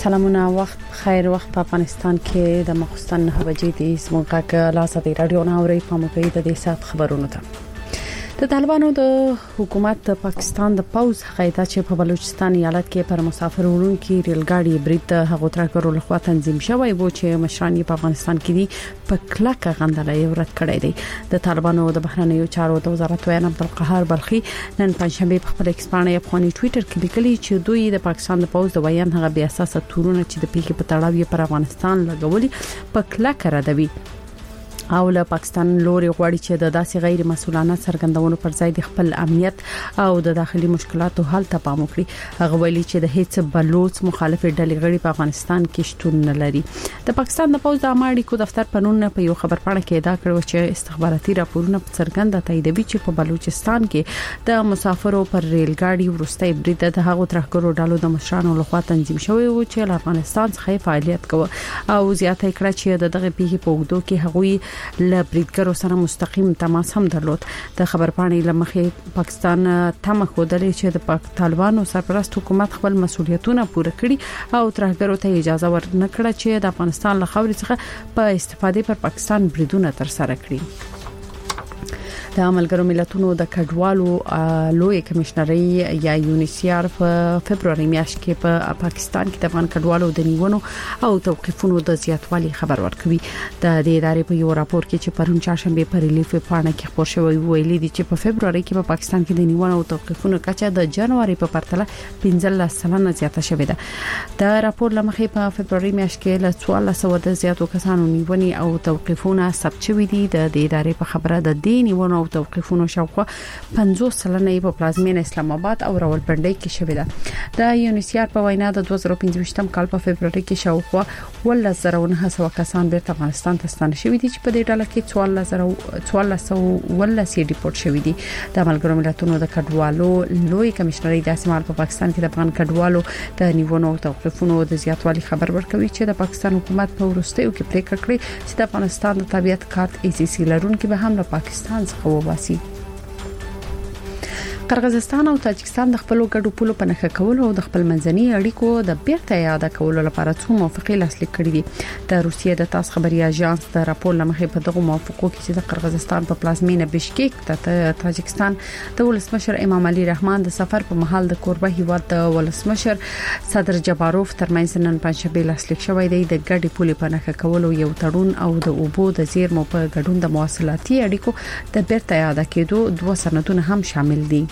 سلامونه وخت خیر وخت په افغانستان کې د مخستان 9 بجې د زموږه لاسه رادیو ناوري په مپید د سات خبرونو ته د طالبانو د حکومت د پاکستان د پوز قاعده چې په بلوچستان ایالت کې پر مسافر وړونکو ریلګاډي برید هغه ترکرو لخوا تنظیم شوی و چې مشران په افغانستان کې دي په کلکه غندلې ورت کړی دی د طالبانو د بهرنیو چارو د وزارت ویان عبدالقهار بلخي نن پنځشنبه په خپل ایکسپانه افغاني ټوئیټر کې لیکلي چې دوی د پاکستان د پوز د ویان هغه بیا اساسه تورونه چې د پیښې په تړاو پر افغانستان لګولي په کلکه ردوي او له پاکستان لوري غواړي چې د داسې غیر مسؤلانه څرګندونو پر ځای د خپل امنیت او د داخلي مشکلاتو حل ته پام وکړي هغه ویلي چې د هیڅ بلوچ مخالف ډلې غړي په افغانستان کې شتون نه لري د پاکستان د پوز د امریکو دفتر پنون په یو خبرپاڼه کې ادعا کړې چې استخباراتي راپورونه څرګنده تاییدوي چې په بلوچستان کې د مسافرو پر ریلګاډي ورستۍ برید د هغو ترهګرو ډلو د مشرانو لخوا تنظیم شوی و چې له افغانستان څخه فعالیت کوي او زیاته کړه چې دغه پیښې په وګړو کې هغوی له بریدګرو سره مستقیم تماس هم درلود د خبرپاڼې لمخې پاکستان تمه خوده چې د طالبانو سرپرست حکومت خپل مسولیتونه پوره کړي او ترهګرو ته اجازه ورنکړه چې د افغانستان له خاورې څخه په استفادې پر پاکستان بریدونه تر سره کړي د ملګرو ملتونو د کډوالو لوی کمشنري یا یونیسیار په فبرवरी میاشت کې په پاکستان کې د افغان کډوالو د نیونو او توقيفونو د زیاتوالي خبر ورکوي د دې ادارې په یو راپور کې چې پرون چهارشنبه په ریلیف پاڼه کې خبر شوی ویلي دي چې په فبرवरी کې په پاکستان کې د نیونو او توقيفونو کچه د جنوري په پرتله 15% زیاته شوې ده د راپور لمخې په فبرवरी میاشت کې له 1400 د زیاتو کسانو نیونې او توقيفونه ثبت شوې دي د دې ادارې په خبره د دې نیونو او توقيفونو شاوخوا 50% په پلازمینه اسلام آباد او راولپنډي کې شوې ده د یونیسیار په وینا د 2015م کال په فبرवरी کې شاوخوا 1900 کسان بیرته افغانستان ته ستانه شوي دي چې په دې ډله کې 1400 ډیپورت شوي دي د ملګرو ملتونو د کډوالو لوی کمشنري د اسمال په پاکستان کې د افغان کډوالو د نیونو او توقيفونو د زیاتوالي خبر ورکوي چې د پاکستان حکومت په ورستیو کې پریکړه کړې چې د افغانستان د طبيعت کارت ECC لرونکي به هم له پاکستان څخه وباسي قرغیزستان او تاجکستان د خپل ګډو پولو په نښه کولو او د خپل منځني اړیکو د بیرته یاد کولو لپاره څو موافقې لاسلیک کړې دي د روسیې د تاس خبري اژانس د راپور لمخې په دغه موافقو کې چې د قرغیزستان په پلازمینه بشکیک ته تاجکستان د ولسمشر امام علي رحمان د سفر په محل د کوربه هیواد د ولسمشر صدر جباروف ترمنځ نن پنځشنبه لاسلیک شوی دی د ګډي پولې په نښه کولو یو تړون او د اوبو د زیرمو په ګډون د مواصلاتي اړیکو د بیرته یاد کېدو دوه سندونه هم شامل دي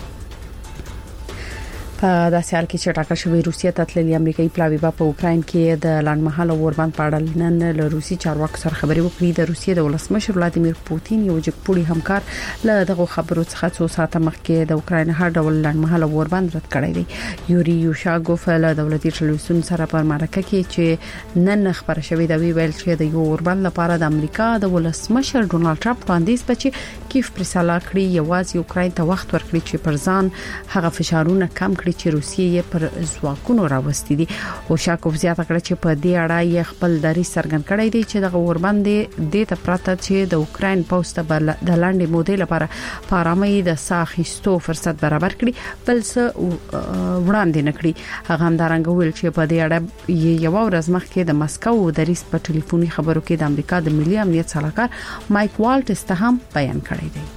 په داسې حال کې چې ټاکل شوی روسیې ته تللي امریکایي پلاوی په اوکرين کې د لاندمحل اوربند په اړه نن له روسي چارواکو سره خبرې وکړې د روسیې د ولسمشر ولادیمیر پوتین یو جګپوړي همکار له دغه خبرو څخه څو ساعته مخکې د اوکرين هر ډول لاندمحل اوربند رد کړی دی یوري یوشاګوف له دولتي ټلویزیون سره په مرکه کې چې نن خبره شوې د ویل چې د یو اوربند لپاره د امریکا د ولسمشر ډونالد ټرمپ باندې بچي کیف پرساله کړی یوازې اوکرين ته وخت ورکړي چې پر ځان هغه فشارونه کم کړي چې روسیې پر ځواکونو راوستي دي او شاکوف زیاته کړه چې په دې اړه یې خپل دری څرګند کړی دی چې د اوربند د تپراته چې د اوکرين پوسټ د لاندې مودې لپاره پارامي د ساخستو فرصت برابر کړي بل څه وړاندې نکړي هغه همدارنګ ویل چې په دې اړه یو ورځ مخکې د مسکو د ریس په ټلیفوني خبرو کې د امریکا د ملي امنیت صلاحکار مایک والټس ته هم بیان کړی دی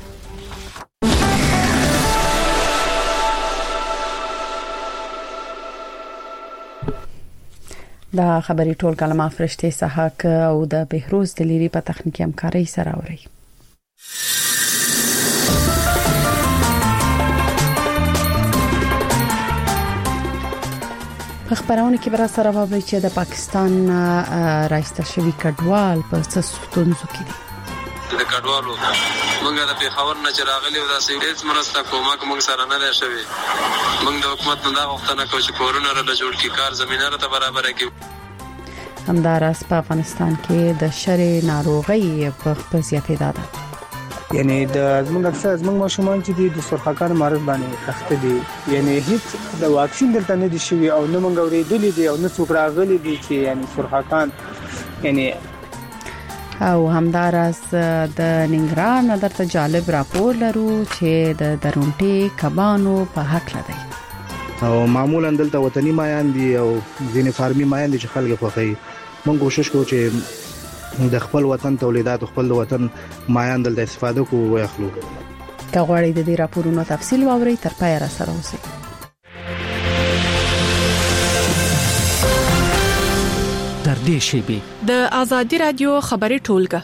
دا خبري ټول کلمه فرشته سحاق او د بهروز دلیری په تخنیکی همکاري سره اوري خبرونه کې برا سره وایي چې د پاکستان راځته شوی کډوال په ستونزو کې دي د کډوالو موږ د پیښور نه چراغلي او د سیډز مرسته کومک موږ سره نه دی شوی موږ د حکومت نه دا غوښتنه کوو چې کورونه را جوړ کړي کار زمينه را برابر کړي همداراز په افغانستان کې د شری ناروغي په زیاتې ده یعنی د زموږ ماشومان چې د سرخکان مرض باندې اخته دي یعنی هیڅ د واکسین دلته نه دي شوی او نه موږ اورېدلې دي او نه څوک راغلي دي چې یعنی سرخکان یعنی او همداراز د ننګرهار نه درته جالب راپور لرو چې د درونټي کبانو په حق لدی او معمولا دلته وطني مایان دي او ځینې فارمي مایان دي چې خلک خوښي. موږ کوشش کوو چې د خپل وطن تولیدات خپل وطن مایان دلته استفاده کوو او اخلو. که غواړئ د دې راپورونو تفصیل واورئ تر پایه را سره اوسئ. تر دې شیبې د ازادي رادیو خبري ټولګه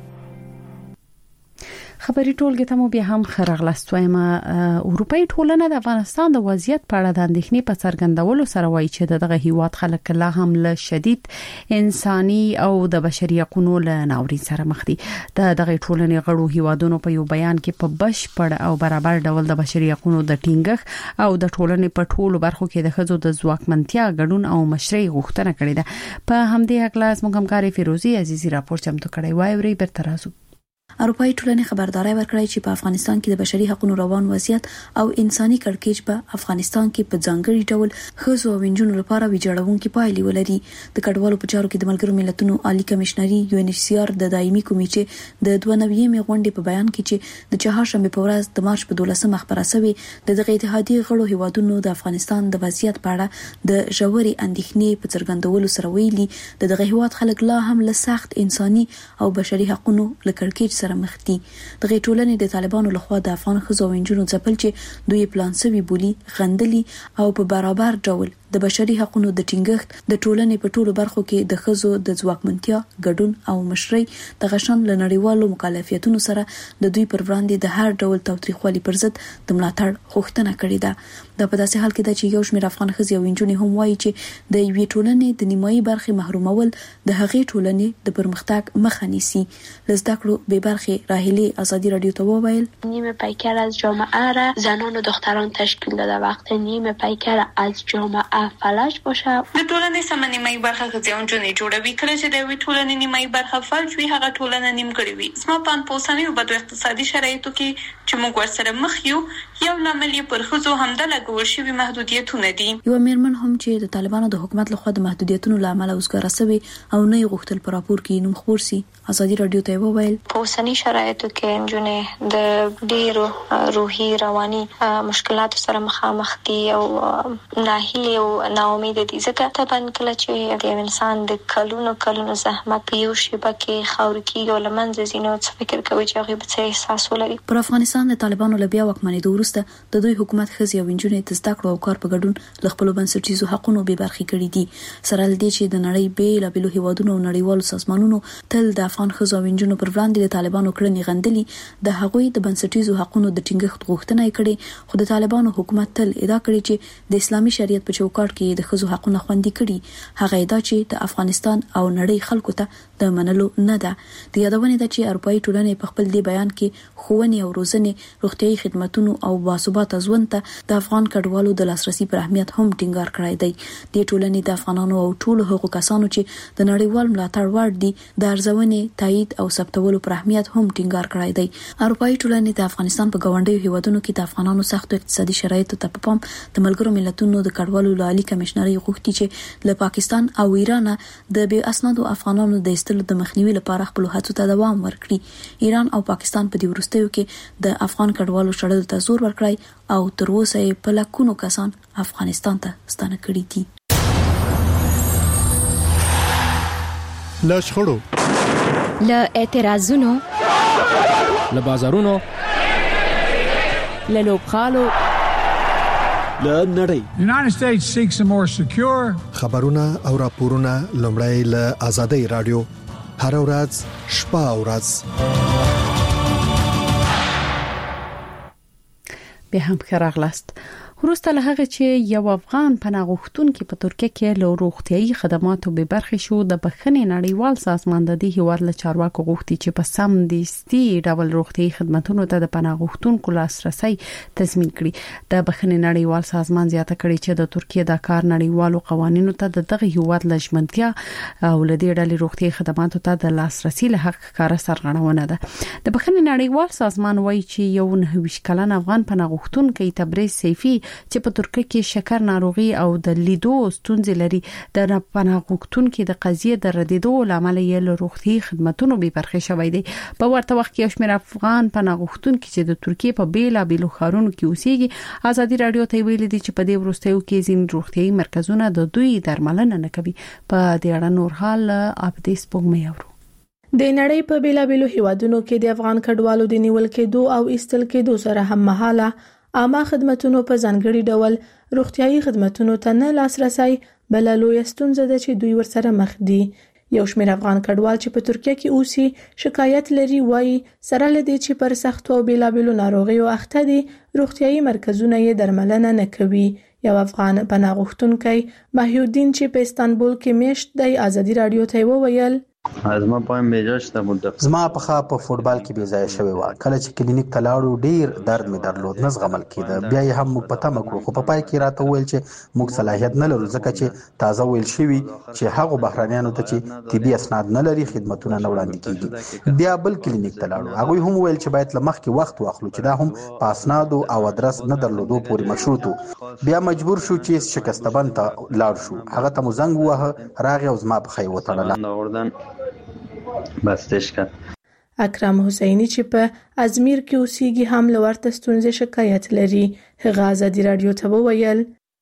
خبري ټولګه ته مو بیا هم خرغلست وایم. اروپאי ټولنه د افغانستان د وضعیت په اړه د اندېښنې په څرګندولو سره وایي چې دغه هیواد خلک لا هم له شدید انساني او د بشري حقوقو له ناورین سره مخ دي. دغه ټولنې غړو هیوادونو په یو بیان کې په بشپړ او برابر ډول د بشري حقوقو د ټینګښت او د ټولنې په ټولو برخو کې د ښځو د ځواکمنتیا ګډون او مشرۍ غوښتنه کړې ده. په همدې حق لاس موږ همکاري فیروزي عزیزي راپور چمتو کړی وای وري برترازو. اروپאי ټولنې خبرداري ورکړې چې په افغانستان کې د بشري حقوقو روان وضعیت او انساني کړکېچ په افغانستان کې په ځانګړي ډول ښځو او نجونو لپاره ویجاړونکې پایلې ولري. د کډوالو په چارو کې د ملګرو ملتونو عالی کمشنري UNHCR د دایمي کمیټې د 92مې غونډې په بیان کې چې د چهارشنبه په ورځ د مارچ په 12مه خبره شوې د دغه اتحادیې غړو هیوادونو د افغانستان د وضعیت په اړه د ژورې اندېښنې په څرګندولو سره ویلي دغه هیواد خلک لا هم له سخت انساني او بشري حقوقو لکړکېچ سره مخ دي. دغه ټولنې د طالبانو لخوا د افغان ښځو او نجونو ځپل چې دوی پلان سوي بولی غندلي او په برابر ډول د بشري حقوقو د ټینګښت د ټولنې په ټولو برخو کې د ښځو د ځواکمنتیا ګډون او مشرۍ د غشن لنړیوالو مکلفیتونو سره د دوی پر وړاندې د هر ډول تاوتریخوالي پر ضد د ملاتړ غوښتنه کړې ده. دا په داسې حال کې ده چې یو شمېر افغان ښځې او نجونې هم وایي چې د یوې ټولنې د نیمایي برخې محرومول د هغې ټولنې د پرمختګ مخه نیسي. لزده کړو به برخې راهیلي ازادي رادیو ته وویل نیمه پیکر از جامعه را زنان و دختران تشکیل داده. وقت نیمه پیکر از جامعه فلج باشه د ټولنې سم نیمایي برخه ښځې او نجونې جوړوي. کله چې د یوې ټولنې نیمایي برخه فلج وي هغه ټولنه نیمګړې وي. زما په اند په اوسنیو بدو اقتصادي شرایطو کې چې موږ ورسره مخ یو لامل یې پر ښځو همدا لګول شوي محدودیتونه دي. یو میرمن هم چې د طالبانو د حکومت لخوا د محدودیتونو له امله وزګاره شوی او نه یې غوښتل په راپور کې نوم خپور شي ازادي رادیو ته وویل په اوسنی شرایطو کې نجونې د ډېرو روحي رواني مشکلاتو سره مخامخ دي او ناهیلې او ناامید دي. ځکه طبعا کله چې د انسان د کلونو زحمت په یو شیبه کې خاور کېږي او له منځه ځي نو څه فکر کوي چې هغوی به څه احساس ولري. پر افغانستان د طالبانو له بیا واکمنېدو وروسته د دوی حکومت ښځې او نجونې د زده کړو او کار په ګډون له خپلو بنسټیزو حقونو بې برخې کړي دي. سره له دې چې د نړۍ بېلابېلو هیوادونو او نړیوالو سازمانونو تل د افغان ښځو او نجونو پر وړاندې د طالبانو کړنې غندلي. د هغوی د بنسټیزو حقونو د ټینګښت غوښتنه یې کړې خو د طالبانو حکومت تل ادعا کړې چې د اسلامي شریعت په چوکاټ کې د ښځو حقونه خوندي کړي. هغه ادعا چې د افغانستان او نړۍ خلکو ته د منلو نه ده. د یادونې ده چې اروپאי ټولنې په خپل دی بیان کې ښوونې او روزنې روغتیايي خدماتونو او باثباته ژوند ته د افغان کډوالو د لاسرسي پر اهمیت هم ټینګار کړی دی. د ټولنې د افغانانو او ټولو هغو کسانو چې د نړیوال ملاتړ وړ دي د ارزونې تایید او ثبتولو پر اهمیت هم ټینګار کړی دی. اروپאי ټولنې د افغانستان په ګاونډیو هیوادونو کې د افغانانو سختو اقتصادي شرایطو ته په پام د ملګرو ملتونو د کډوالو عالی کمشنري غوښتي چې له پاکستان او ایران د بې اسنادو افغانانو د ایستلو د مخنیوي لپاره خپل هڅو ته دوام ورکړي. ایران او پاکستان په دې وروستیو کې د افغان کډوالو شړلو ته زور ورکړی او تر اوسه یې په لکونو کسان افغانستان ته ستانه کړي دي. له شخړو، له اعتراضونو، له بازارونو، له لوبغالو، له نړۍ. United States seeks a more secure. خبرونه او راپورونه لومړی له آزادۍ رادیو هر ورځ شپه او ورځ. به هم خراغلاست. وروسته له هغه چې یو افغان پناه غوښتونکي په ترکیه کې له روغتيایي خدماتو به برخې شو، د بخښنې نړیوال سازمان د دې هیواد له چارواکو غوښتي چې په سم دستي ډول روغتيایي خدماتو ته د پناه غوښتونکو لاسرسي تضمین کړي. د بخښنې نړیوال سازمان زیاته کړي چې د ترکیه د کار نړیوالو قوانینو ته دغه هیواد لژمنتیا او لدې ډلې روغتيایي خدماتو ته د لاسرسي له حق کار سرغړونه ده. د بخښنې نړیوال سازمان وایي چې یو 29 کلن افغان پناه غوښتونکي تبریز سیفي چې په ترکیه کې شکر ناروغي او د لیدو ستونزې لري د پناه غوښتونکو د قضیه د ردیدو لامل یې له روغتي خدماتو به برخه شوی دی. په ورته وخت کې شمېر افغان پناه غوښتونکو چې د ترکیه په بیلابیلو ښارونو کې اوسېږي ازادي رادیو ته ویلي دي چې په دې وروستیو کې ځین روغتي مرکزونه د دوی درملنه نه کوي. په دې اړه نور حال اپډیټ سپوږمۍ اورو. د نړۍ په بیلابیلو هیوادونو کې د افغان کډوالو د نیول کېدو او ایستل کېدو سره هم مهاله عامه خدماتو په ځانګړي ډول روغتيایي خدماتو ته نه لاسرسي بل لوی ستونزه ده چې دوی ورسره مخ دي. یو شمېر افغان کډوال چې په ترکیه کې اوسي شکایت لري وایي سره لدی چې پر سخت او بیلابیلو ناروغیو اخته دي روغتيایي مرکزونه یې درملنه نه کوي. یو افغان پناه غوښتونکی ماهیالدین چې په استانبول کې میشت دی ازادي رادیو ته وویل زما پام بیجاشته مده زما په فوتبال کې بې ځای شوی و کله چې کلینیک ته لاړو ډیر درد می درلود نه زغمل کېده بیا یې هم موږ پته مکړو خو په پای کې راته ویل چې موږ صلاحیت نه لرو ځکه چې تازه ویل شوی چې هغه بهرانيانو ته چې طبي اسناد نه لري خدماتونه نه وړاندې کیږي. بیا بل کلینیک ته لاړو هغه هم ویل چې باید لمخ کې وخت واخلو چې دا هم په اسناد او ادرس نه درلودو پورې مشروط. بیا مجبور شو چې شکستبند ته لاړ شو هغه ته مو زنګ وه راغی او زما په خی وتړله بستش کړ. اکرم حسینی چې په ازمیر کې اوسېږي هم لورته ستونزې شکایت لري. هغه ازادي رادیو ته وویل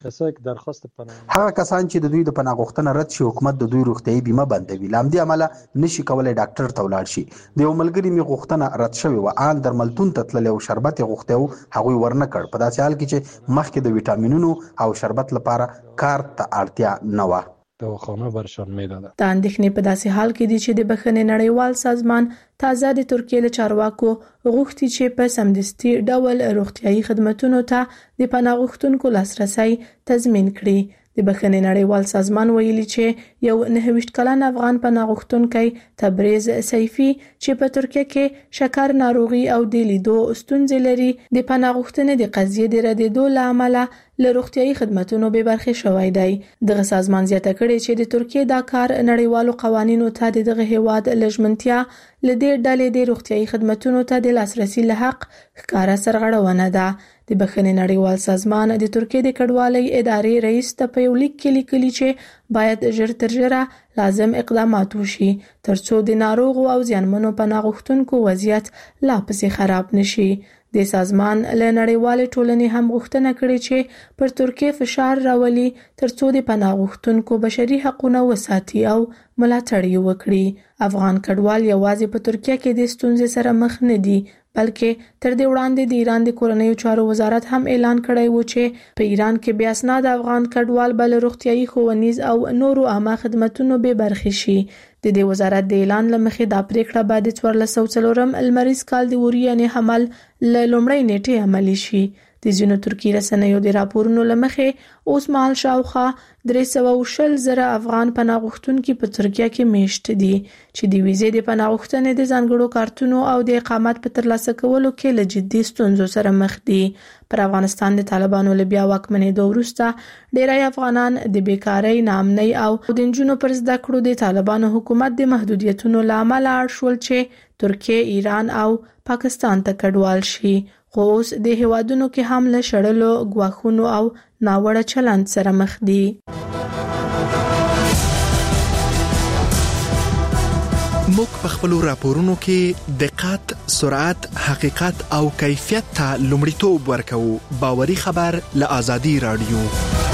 هغه کسان چې د دوی د پناه غوښتنه رد شي حکومت د دوی روغتيایي بیمه بندوي لامدي عمله نشي کولای ډاکټر ته ولاړ شي. د یو ملګری می غوښتنه رد شوی و ان درملتون ته تللی او شربت غوښتو هغه ورنه کړ په داسې حال کې چې مخکې د وټامینونو او شربت لپاره کار ته اړتیا نه و. دواخانه برشان میداده. د اندېښنې په داسې حال کې دي چې د بخښنې نړیوال سازمان تازه د ترکیه له چارواکو غوښتي چې په سمدستي ډول روغتيایي خدماتو ته د پناه غوښتونکو لاسرسي تضمین کړي. د بخښنې نړیوال سازمان ویلي چې یو 29 کلن افغان پناه غوښتونکی تبریز سیفي چې په ترکیه کې شکر ناروغي او د لیدو ستونزې لري د پناه غوښتنې د قضیې د ردیدو لامل له روغتيایي خدماتو به برخه شوی دی. دغه سازمان زیاته کړي چې د ترکیه دا کار نړیوالو قوانینو ته دغه هیواد لژمنتیا لدې ډلې د روغتيایي خدماتو ته د لاسرسي له حق ښکارا سرغړونه ده. د بخښنې نړیوال سازمان د ترکیه د کډوالۍ ادارې رئیس ته په یو لیک کې لیکلي چې باید ژر تر ژره لازم اقدامات وشي ترڅو د ناروغو او زیانمنو پناه غوښتونکو وضعیت لا پسې خراب نشي. د سازمان له نړیوال ټولنې هم غوښتنه کړې چې پر ترکیه فشار راولي ترڅو د پناه غوښتونکو بشري حقوقونه وساتي او ملاتړ یې وکړي. افغان کډوال یوازې په ترکیه کې د ستونزې سره مخ نه دي بلکې تر دې وړاندې د ایران د کورنیو چارو وزارت هم اعلان کړی و چې په ایران کې بیا اسناد افغان کډوال بل روغتيایي ښوونیز او نورو عامه خدماتو به برخه شي. د دې وزارت د اعلان لمخې دا پریکړه بعد 1404 المریز کال د وریانې حمل له لومړۍ نیټې عملی شي. د ځینو ترکی رسنیو د راپورونو لمخې اوس مهال شاوخوا 320,000 افغان پناه غوښتونکي په ترکیه کې میشت دي چې د ویزې د پناه غوښتنې د ځانګړو کارتونو او د اقامت په ترلاسه کولو کې له جدي ستونزو سره مخ دي. پر افغانستان د طالبانو له بیا واکمنېدو وروسته ډېری افغانان د بیکارۍ، ناامنۍ او د نجونو پر زده کړو د طالبانو حکومت د محدودیتونو له امله اړ شول چې ترکیه، ایران او پاکستان ته کډوال شي. خو اوس د هیوادونو کې هم له شړلو، ګواښونو او ناوړه چلند سره مخ دي. موږ په خپلو راپورونو کې دقت، سرعت، حقیقت او کیفیت ته لومړیتوب ورکوو. باوري خبر له آزادي رادیو.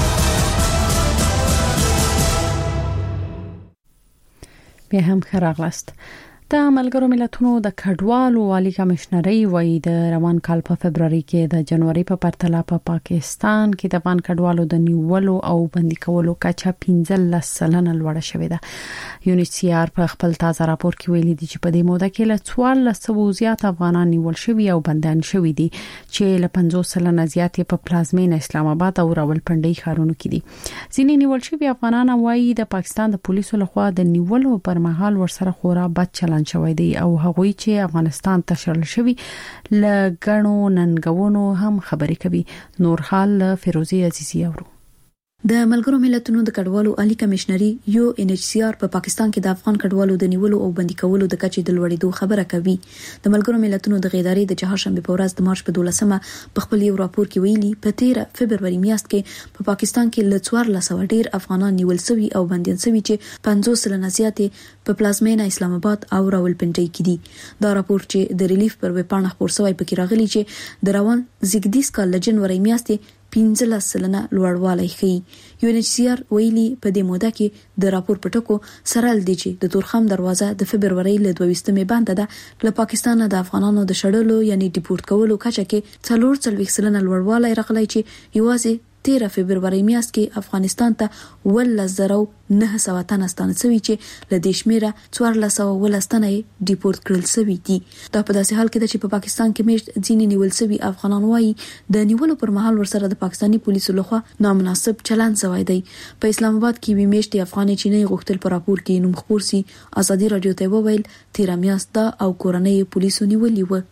بیا هم ښه راغلاست. د ملګرو ملتونو د کډوالو والي کمشنري وایي د روان کال په فبرवरी کې د جنوري په پرتله په پاکستان کې د افغان کډوالو د نیولو او بندي کولو کچه 15% لوړه شوې ده. یونیسیار په خپل تازه راپور کې ویلي دي چې په دې موده کې له 1400 زیات افغانان نیول شوي او بندیان شوي دي چې له 50% زیات په پلازمینه اسلام آباد او راولپنډي ښارونو کې دي. ځینې نیول شوي افغانان وایي د پاکستان د پولیسو لخوا د نیولو پر مهال ورسره خورا بد چلند شوی دی او هغوی چې افغانستان ته شړل شوی لګڼو ننګونو هم خبرې کوي. نور حال فیروزی عزیزی اورو. د ملګرو ملتونو د کډوالو عالی کمشنري UNHCR په پاکستان کې د افغان کډوالو د نیولو او بندي کولو د کچې د لوړېدو خبره کوي. د ملګرو ملتونو د غیداري د چهارشنبه په ورځ د مارچ په 12مه په خپل یو راپور کې ویلي په 13 فبرवरी میاشت کې په پاکستان کې ل 1400 ډیر افغانان نیول شوي او بنديان شوي چې 50% زیاتې په پلازمینه اسلام آباد او راولپنډي کې دي. دا راپور چې د ریلیف پر ویب پاڼه خپور شوی پکې راغلی چې د روان زیګدیس کال د جنوري میاشتې 15% لوړوالی ښيي. UNHCR ویلي په دې موده کې د راپور پټکو سره لدی چې د تورخم دروازه د فبرवरी ل 22مې باندې ده له پاکستان د افغانانو د شړلو یعنی ډیپورت کولو کچه کې 440% لوړوالی راغلی چې یوازې 13 فبرवरी میاشت کې افغانستان ته 1900 تنه ستانه شوي چې له دې شمیره 1400 تنه ډیپورت کړل شوي دي. دا په داسې حال کې ده چې په پاکستان کې میشت ځینې نیول شوي افغانان وایي د نیولو پر مهال ورسره د پاکستاني پولیسو لخوا نامناسب چلند شوی دی. په اسلام آباد کې وی میشت افغاني چینی غوښتل پر راپور کې نوم خپور سي. ازادي رادیو ته وویل 13 میاشت دا او کورنۍ پولیسو نیولې و.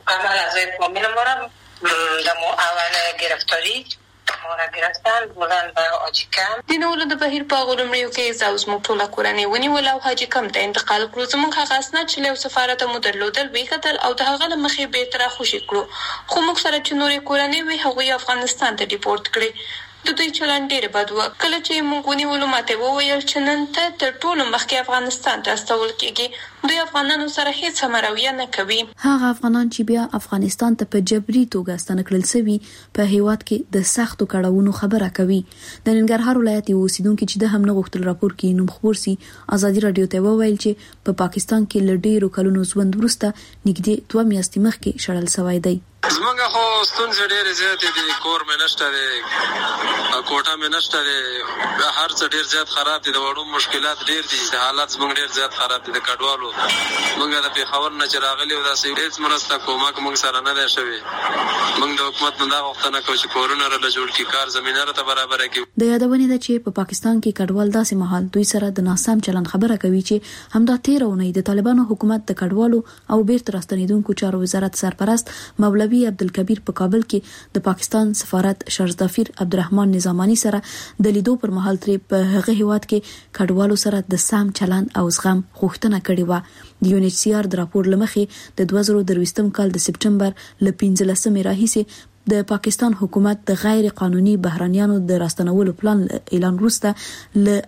مورا گرفتن بلند و حاجی کم د نولو د بهیر په غوړمړیو کې زاوز موټوله کورنۍ ونیول او حاجی کم ته انتقال کړو. زموږ هغه اسناد چې له سفارت مو درلودل وی کتل او د هغه مخې به تر خوشی کړو خو موږ سره چې نورې کورنۍ وی هغه افغانستان ته ډیپورت کړي. د دوی چلن ډیر بد و. کله چې موږ ونیول ماته وویل چې نن ته تر ټولو مخکې افغانستان ته استول کېږي. دوی افغانانو سره هیڅ همراویه نه کوي. هغه افغانان چې بیا افغانستان ته په جبري توګه ستنه کړل شوي په هیواد کې د سختو کړهونو خبره کوي. د ننګرهار ولایت اوسیدونکو چې د هم نه غوښتل راپور کې نوم خپور سي ازادي رادیو ته وویل چې په پاکستان کې ل ډیرو کلونو ژوند وروسته نږدې 2 میاشتې مخکې شړل شوی دی. زمونږ خو ستونزې ډېرې زیاتې دي. کور مې نشته دی، کوټه مې نشته دی، هر څه ډېر زیات خراب دي. د وړو مشکلات ډېر دي. حالات زمونږ ډېر زیات خراب دي. د کډوالو مونږ د پېښور نه چې راغلي او داسې هېڅ مرسته کومک مونږ سره نه دی شوی. مونږ د حکومت نه دا غوښتنه کوو چې کورونه راله جوړ کړي، کار زمینه راته برابره کړي. د یادونې ده چې په پاکستان کې کډوال داسې مهال دوی سره د ناسم چلن خبره کوي چې همدا 13 اونۍ د طالبانو حکومت د کډوالو او بیرته راستنیدونکو چارو وزارت سرپرست مولوی عبدالکبیر په کابل کې د پاکستان سفارت شرزدافیر عبدالرحمن نظامانی سره د لیدو پر مهال ترې په هغه هیواد کې کډوالو سره د سم چلند او زغم غوښتنه کړې و. د UNHCR د راپور لمخې د 2023 کال د سپټمبر ل 15 راهیسې د پاکستان حکومت د غیر قانوني بهرانيانو د راستنولو پلان اعلان وروسته ل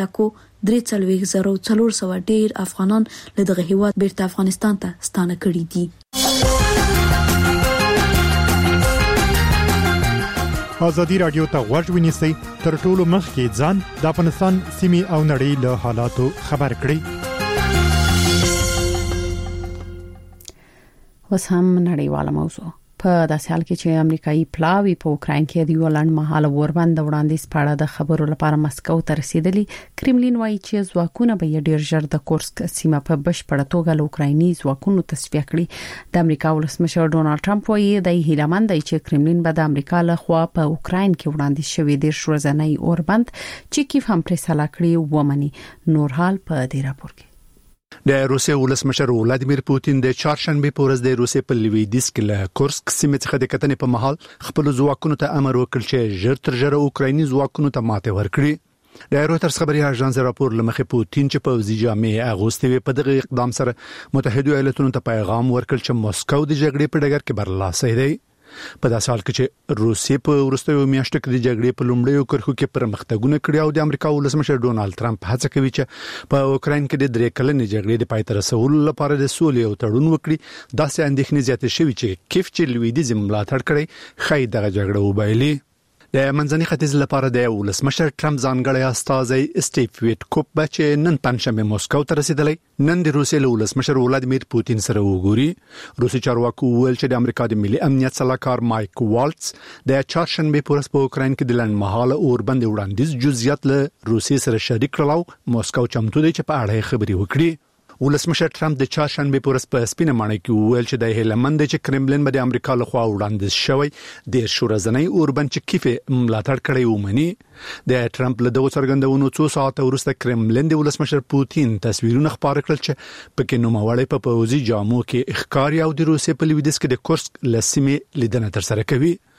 8,43,400 ډیر افغانان له دغه هیواد بیرته افغانستان ته ستانه کړي دي. ازادي رادیو ته غوږ ونیسئ تر ټولو مخکې ځان د افغانستان سیمې او نړۍ له حالاتو خبر کړئ. اوس هم نړیواله موضوع. په داسې حال کې چې امریکایي پلاوی په اوکراین کې د یو لنډمهاله وربند وړاندیز پاړه د خبرو لپاره مسکو ته رسیدلی. کرملین وایي چې ځواکونه به ډیر ژر د کورسک سیمه په بشپړه توګه له اوکرایني ځواکونو تصفیه کړي. د امریکا ولسمشر ډونالد ټرمپ وایي د هیلمند دی چې کرملین به د امریکا له خوا په اوکراین کې وړاندیز شوی د شورزنۍ اوربند چې کیف هم پرې سلا کړی ومني. نور حال په دې راپور کې. د روسیې ولسمشر ولادیمیر پوتین د چهارشنبه په ورځ د روسیې په لویدیس کې له کورسک سیمې څخه د کتنې په محل خپل ځواکونو ته امر وکړ چې ژر تر ژره اوکرایني ځواکونو ته ماته ورکړي. د رويټرز خبري اژانس راپور لمخې پوتین چې په وزي جامع اغوستي په دغه اقدام سره متحده ایالاتونو ته پیغام ورکړ چې مسکو د جګړې په ډګر کې برلاسه دی. په داسې حال کې چې روسیې په وروستیو میاشتو کې د جګړې په لومړیو کرښو کې پرمختګونه کړي او د امریکا ولسمشر ډونالد ټرمپ هڅه کوي چې په اوکراین کې د 3 کلنې جګړې د پای ته رسولو لپاره د سولې او تړون وکړي. داسې اندېښنې زیاتې شوي چې کیف چې لویدیځ ملاتړ کړي خای دغه جګړه وبایلي. د منځني ختیځ لپاره د ولسمشر ټرمپ ځانګړی استازی سټیف ویټکوپ چې نن پنځمه مسکو ته رسیدلی نن د روسیې له ولسمشر ولادیمیر پوتین سره وګوري. روسي چارواکو ویل چې د امریکا د ملي امنیت سلاکار مایک والټس د چهارشنبه په ورځ په اوکراین کې د لنډمهاله اوربند وړاندیز جزئیات له روسیې سره شریک کړل. مسکو چمتو دی چې په اړه خبري وکړي. ولسمشر ټرمپ د چهارشنبه په ورځ په سپینه ماڼۍ کې ویل چې د هیلمند چې کرملین به د امریکا له خوا وړاندیز شوی د شورزنۍ اوربند چې کیف ملاتړ کړی ومني. د ټرمپ له دغه څرګندونو 2 ساعته وروسته کرملین د ولسمشر پوتین تصویرونه خپاره کړل چې پکې نوموړی په پوځي جامو کې ښکاری او د روسیې په لویدیځ کې د کورسک لسیمې لیدنه ترسره کوي.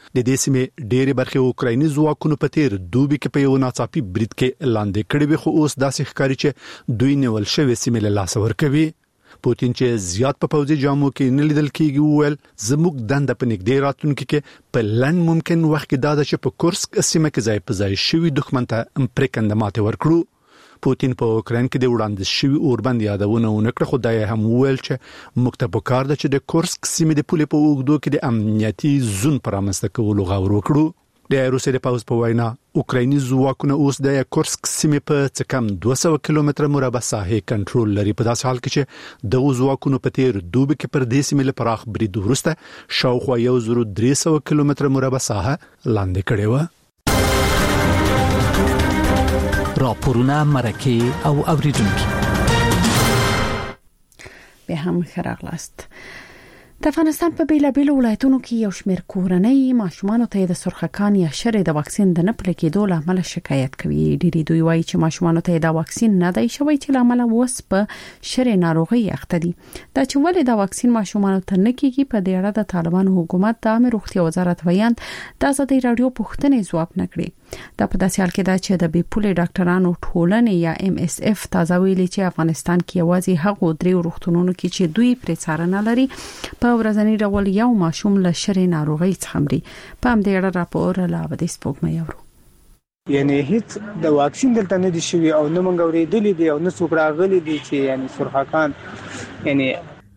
د دې سیمې ډېری برخې اوکرایني ځواکونو په تیر دوبي کې په یو ناڅاپي برید کې لاندې کړي وي، خو اوس داسې ښکاري چې دوی نیول شوی سیمې له لاسه ورکوي. پوتین چې زیات په پوځي جامو کې نه لیدل کېږي وویل زموږ دنده په نږدې راتلونکي کې په لن ممکن وخت کې دا ده چې په کورسک سیمه کې ځای په ځای شوي دښمن ته پرېکنده ماتې ورکړو. پوتین په اوکراین کې د وړاندیز شوي اوربند یادونه ونکړه، خو دا یې هم وویل چې موږ ته پکار ده چې د کورسک سیمې د پولې په اوږدو کې د امنیتي زون پر رامنځته کولو غور وکړو. د روسیې د پوځ په وینا اوکرایني ځواکونه اوس د کورسک سیمې په څه کم 200 کیلومتره مربع ساحه کنټرول لري، په داسې حال کې چې د ځواکونو په تیر دوبي کې پر دې سیمې لپاره پراخ برید وروسته شاوخوا 1300 کیلومتره مربع ساحه لاندې کړې و. راپورونه مرکه او اوریدونکو به هم خراغلاست. د افغانستان په بیلابیلو ولایتونو کې یو شمېر کورنۍ ماشومان ته د سرخکان یا شری د واکسین د نه پلي کېدو له امله شکایت کوي. ډېری دوی وایي چې ماشومان ته د واکسین نه دی شوی چې له امله وس په شری ناروغي اخته دي. دا چې ولې د واکسین ماشومان ته نه کېږي په دې اړه د طالبانو حکومت د عامه روغتیا وزارت ویاند د آزادۍ رادیو پوښتنې ځواب نه کړي. دا په داسې حال کې ده چې د بیپولې ډاکټرانو ټولنې یا MSF تازه ویلي چې افغانستان کې یوازې هغه درې روغتونونو کې چې دوی پرې څارنه لري په ورځنی ډول یو ماشوم له شری ناروغي څخه مري. په همدې اړه راپور لا ودې سپوږمۍ اورو. یعنی هیڅ د واکسین دلته نه دي شوی او نه مونږ اورېدلې دي او نه څوک راغلي دي چې یعنی سرخکان یعنی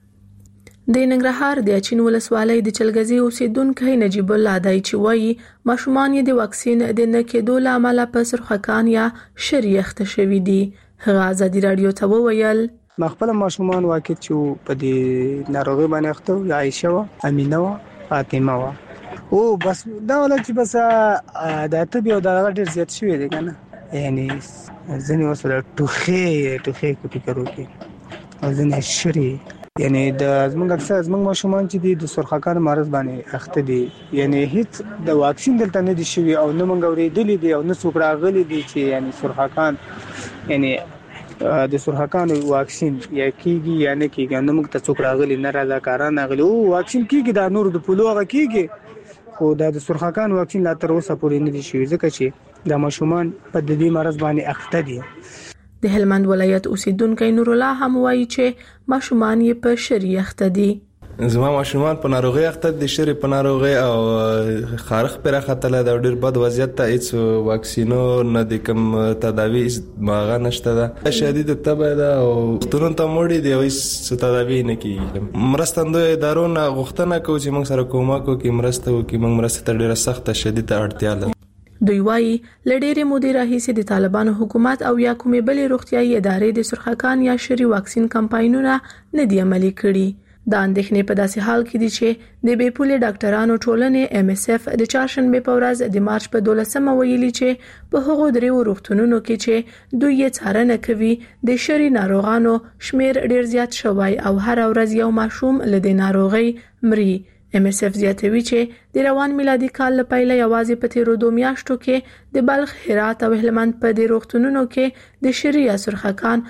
د ننګرهار د اچین ولسوالۍ د چلګزي اوسیدونکو نجیب الله دای چې وایي ماشومان یې د واکسین د نه کېدو له امله په سرخکان یا شری اخته شوي دي. هغه آزادۍ رادیو ته وویل خپل ماشومان واکې چې په دې ناروغي باندې اخته عائشه و امینه و فاطمه و او بس دا ولې چې بس د طب یو دغه ډیر زیات شوی دی کنه، یعنی ځنې وسره ټوخې کو فکر وکي او ځنې شری یعنی د زمونږ اکثر زمونږ ماشومان چې د سرخکان مرض باندې اخته دي، یعنی هیڅ د واکسین دلته نه دي شوی او نه مونږ اورېدلې دي او نه څوک راغلي دي چې یعنی سرخکان یعنی د سرخکان واکسین یا کیږي یا نه کیږي، نو موږ ته څوک راغلي نه رضاکاران راغلي او واکسین کیږي د نور د پلوغه کیږي، خو د سرخکان واکسین لا تر اوسه پورې نه دي شوی ځکه چې د ماشومان په دې مرض باندې اخته دي. د هلمند ولایت اوسیدونکو نور الله هم وایي چې ماشومان یې په شری اخته دي. زما ماشومان په ناروغي اخته دي، شری په ناروغي او خارخ پر اخته له ډیر بد وضعیت ته هیڅ واکسینو نه د کوم تداوی ماغه نشته ده، شدید تبه ده او ترون ته موړي دی او هیڅ تداوی نه کیږي. مرستندوی ادارو نه غوښتنه کوي چې موږ سره کومک وکړي، مرسته وکړي، موږ مرسته ته ډیره سخت شدید اړتیا لرو. دوی وایي لډېرې مودې راهیسې د طالبانو حکومت او یا کومې بلې روغتیايي ادارې د سرخکان یا شری واکسین کمپاینونه نه دی عملي کړي. دا اندېښنې په داسې حال کې دي چې د بیپولې ډاکټرانو ټولنې MSF د چهارشنبه په ورځ د مارچ په 12مه ویلي چې په هغو درې روغتونونو کې چې دوی یې څارنه کوي د شری ناروغانو شمیر ډیر زیات شوی او هر ورځ یو ماشوم له دې ناروغي مري. MSF زیاتوي چې د روان میلادي کال لپاره یوازې په تیرو 2 میاشتو کې د بلخ، هرات او هلمند په دې روغتونونو کې د شری یا سرخکان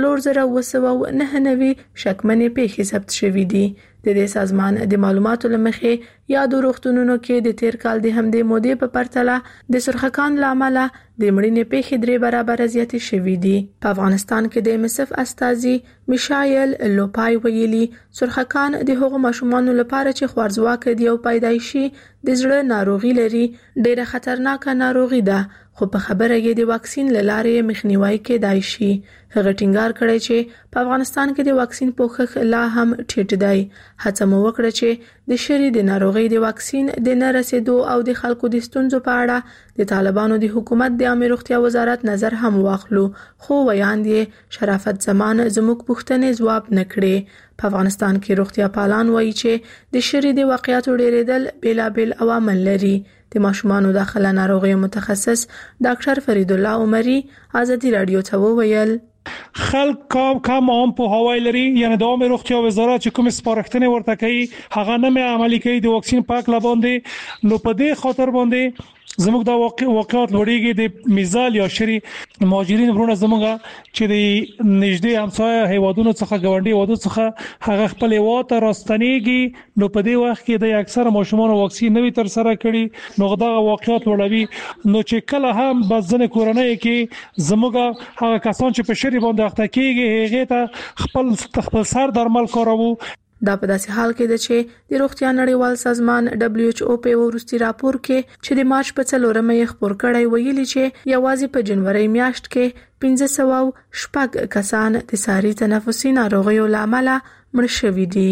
4999 شکمنې پیښې ثبت شوې دي. د دې سازمان د معلوماتو لمخې یادو روغتونونو کې د تیر کال د همدې مودې په پرتله د سرخکان لامل د مړینې پیښې 3 برابر زیاتې شوې دي. په افغانستان کې د MSF استازي میشایل لوپای ویلي سرخکان د هغو ماشومانو لپاره چې خوارځواک دي او پیدایشي د زړه ناروغي لري ډیره خطرناکه ناروغي ده، خو په خبره کې د واکسین لاره مخنیوي کېدای شي. هغه ټینګار کړی چې په افغانستان کې د واکسین پوښښ لا هم ټیټ دی. هڅه مو وکړه چې د شری د ناروغي د واکسین د نه رسیدو او د خلکو د ستونزو په اړه د طالبانو د حکومت د عامه روغتیا وزارت نظر هم واخلو، خو ویاند یې شرافت زمان زموږ پوښتنې ځواب نه کړي. په افغانستان کې روغتیا پالان وایي چې د شری د واقعیتو ډیرېدل بیلابیل عوامل لري. د ماشومانو داخله ناروغي متخصص ډاکټر فرید الله عمري آزادۍ رادیو ته وویل خلک کم عام پوهاوی لري، یعنی د عامه روغتیا وزارت چې کوم سپارښتنې ورته کوي هغه نه عملي کوي د واکسین پاک لباندې، نو په دې خاطر باندې زموږ د واقعات لوړیږي د مثال یا شری مهاجرین ورونه زموږ چې د نږدې همسایه هیوادونو څخه ګاونډي هیوادونو څخه هغه خپل هیواد راستنیږي نو په دې وخت کې د اکثره ماشومان واکسین نوي تر سره کړي نو دا واقعات لوړوي نو چې کله هم بزنه کورنۍ کې زموږ هغه کسان چې په شری باندې اخته کیږي هغه ته خپل سر درمل کارو. دا په داسې حال کې ده چې د روغتیا نړیوال سازمان WHO په ورستي راپور کې چې د مارچ په 4مه خبر کړی ویلي چې یوازې په جنوري میاشت کې 1500 کسان د ساري تنفسي ناروغیو لامل مړ شوي دي.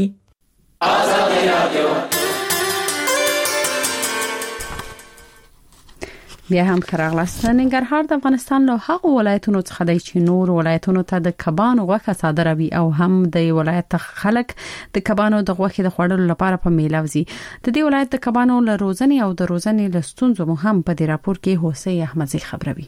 بیا هم خراغلاست. ننګرهار د افغانستان له هغو ولایتونو څخه دی چې نور ولایتونو ته د کبانو غوښه صادروي او هم د ولایت خلک د کبانو د غوښې د خوړلو لپاره په میلاوزي. د دې ولایت د کبانو له روزنې او د روزنې له ستونزو هم په دې راپور کې حسین احمدزي خبروي.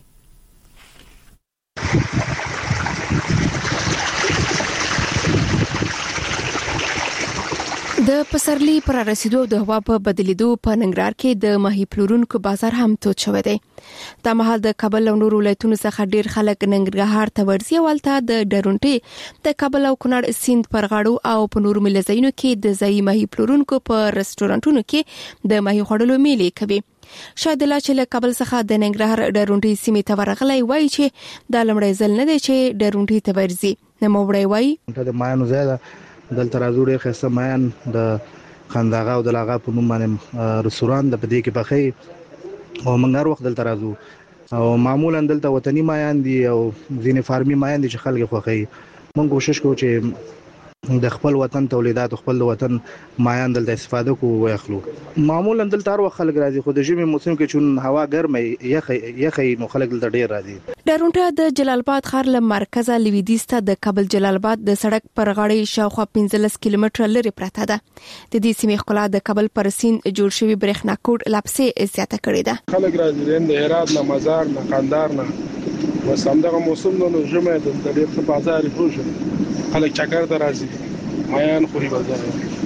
د پسرلی پر رسیدو د هوا په بدلیدو په ننګرهار کې د ماهي پلورونکو بازار هم تود شوی دی. د مهال د کابل او نور ولایتونو څخه ډیر خلک ننګرهار ته ورځي ولته د ډرونټي د کابل او کونړ سیند پر غاړو او په نور ملزینو کې د ځای ماهي پلورونکو په رستورانټونو کې د ماهي خوړلو میلې کوي. شاید لا چې له کابل څخه د ننګرهار ډرونټي سیمې ته ورغلی وای چې د لمړی ځل نه دی چې ډرونټي ته ورځي. نو وړي وای د مایانو زیاده دلته راځوړي خسته مایان د خنداغه او د لاغه په نوم باندې رستوران د پدې کې بخې او موږ هر وخت دلته راځو او معمولا دلته وطني مایان دي او ځینې فارمي مایان دي چې خلک خوخي. موږ کوشش کوو چې د خپل وطن تولیدات خپل وطن مایان دلته استفاده کوو واخلو. معمولا دلته هر وخت خلک راځي خو د ژمي موسم کې چون هوا ګرمه یخي نو خلک دلته ډیر راځي. ډرونټه د جلال آباد ښار له مرکزه لویدیځ ته د کابل جلال آباد د سړک پر غاړې شاوخوا 15 کیلومتره لري پراته ده. د دې سیمې ښکلا د کابل پر سیند جوړ شوی برېښنا کوټ لپسې زیاته کړې ده. خلک راځي د هرات نه مزار نه قندار نه وسمدغه موسم نو ژمه د ډېر بازار پروژه خلک چکر ته راځي مایان خوري بازار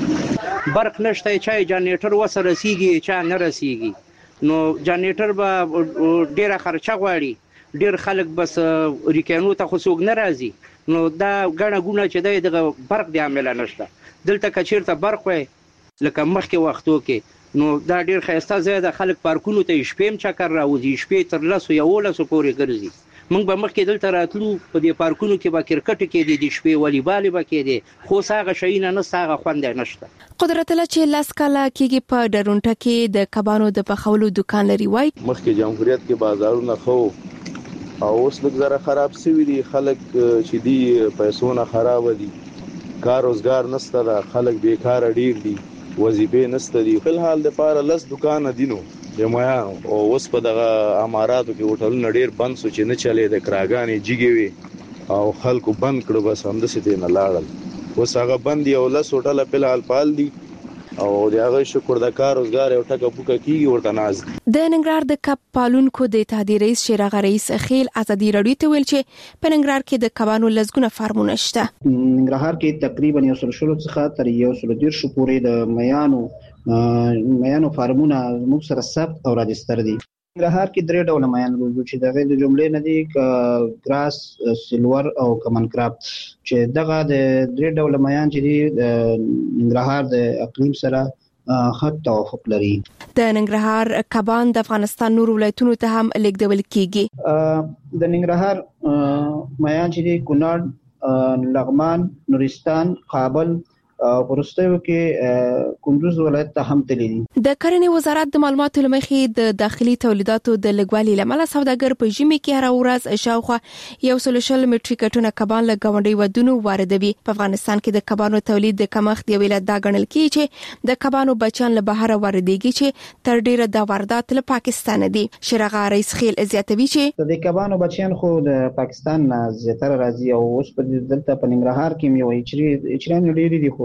برق نشته چای جنریټر وسره رسیږي چا نه رسیږي نو جنریټر به ډیره خرچه غواړي ډیر خلک بس ریکانو ته خصوص نه راځي نو دا غړه ګونه چې د برق دی عامل نشته. دلته کچیرته برق وي لکه مخکې وختو کې نو دا ډیر خسته زیاده خلک پارکونو ته شپېم چکر راوځي شپې تر لاسو یو لاسو پورې ګرځي. موږ به مخکې دلته راتلو په دې پارکونو کې به کرکټ کې دي شپې والیبال به کې دي خو ساغه شینه نه ساغه خوند نشته. قدرت الله چې لاس کاله کېږي په ډرونټه کې د کبانو د پخولو دکان لري وای مخکې جمهوریت کې بازارونه خو او اوس لږ زره خراب شوی دي خلک چې دي پیسونه خراب دي کار روزګار نشته دا خلک بیکاره ډیر دي وظیفې نشته دي. په حال د پاره لس دکان دینو جمعیا او اوس په دغه اماراتو کې هوټلونه ډیر بند سو چې نه چلے د کراګانې جګي وي او خلکو بند کړو بس هم د ستې نه لاړل اوس هغه بند یو لس هوټل په حال پال دي او دغه شکر د کار روزګار یو ټکه پوکه کیږي ورته ناز. د ننګرهار د کب پالونکو د اتحادیې رئیس شیراغ رئیس خیل ازادي رادیو ته ویل چې په ننګرهار کې د کبانو لزګونه فارمونه شته. ننګرهار کې تقریبا 100 څخه تر 110 پورې د میانو فارمونه موږ سره ثبت او راجستر دي. ننګرهار کې درې ډول میان روزو چې دغه د جملې نه دي ګراس سیلور او کمن کراب چې دغه د درې ډول میان چې دي د ننګرهار د اقلیم سره خط توافق لري. د ننګرهار کبان د افغانستان نور ولایتونو ته هم لیږدول کیږي. د ننګرهار میان چې دي کونړ لغمان نورستان کابل ورستیو کې کندوز ولایت ته هم تللی. د کرنې وزارت د معلوماتو لمخې د داخلي تولیداتو د لګوالي لامل سوداګر په ژمي کې هر ورځ شاوخوا 100 میټریک ټنه کبان له ګاونډي ودونو واردوي. په افغانستان کې د کبانو تولید د کمښت یو علت دا ګڼل کیږي چې د کبانو بچیان له بهر واردېږي چې تر ډیره د واردات له پاکستان دي. شیراغ رئیس خیل زیاتوي چې د کبانو بچیان خو د پاکستان نه زیاتره راځي او اوس په دلته په ننګرهار کې یو اچران ډیری دي خو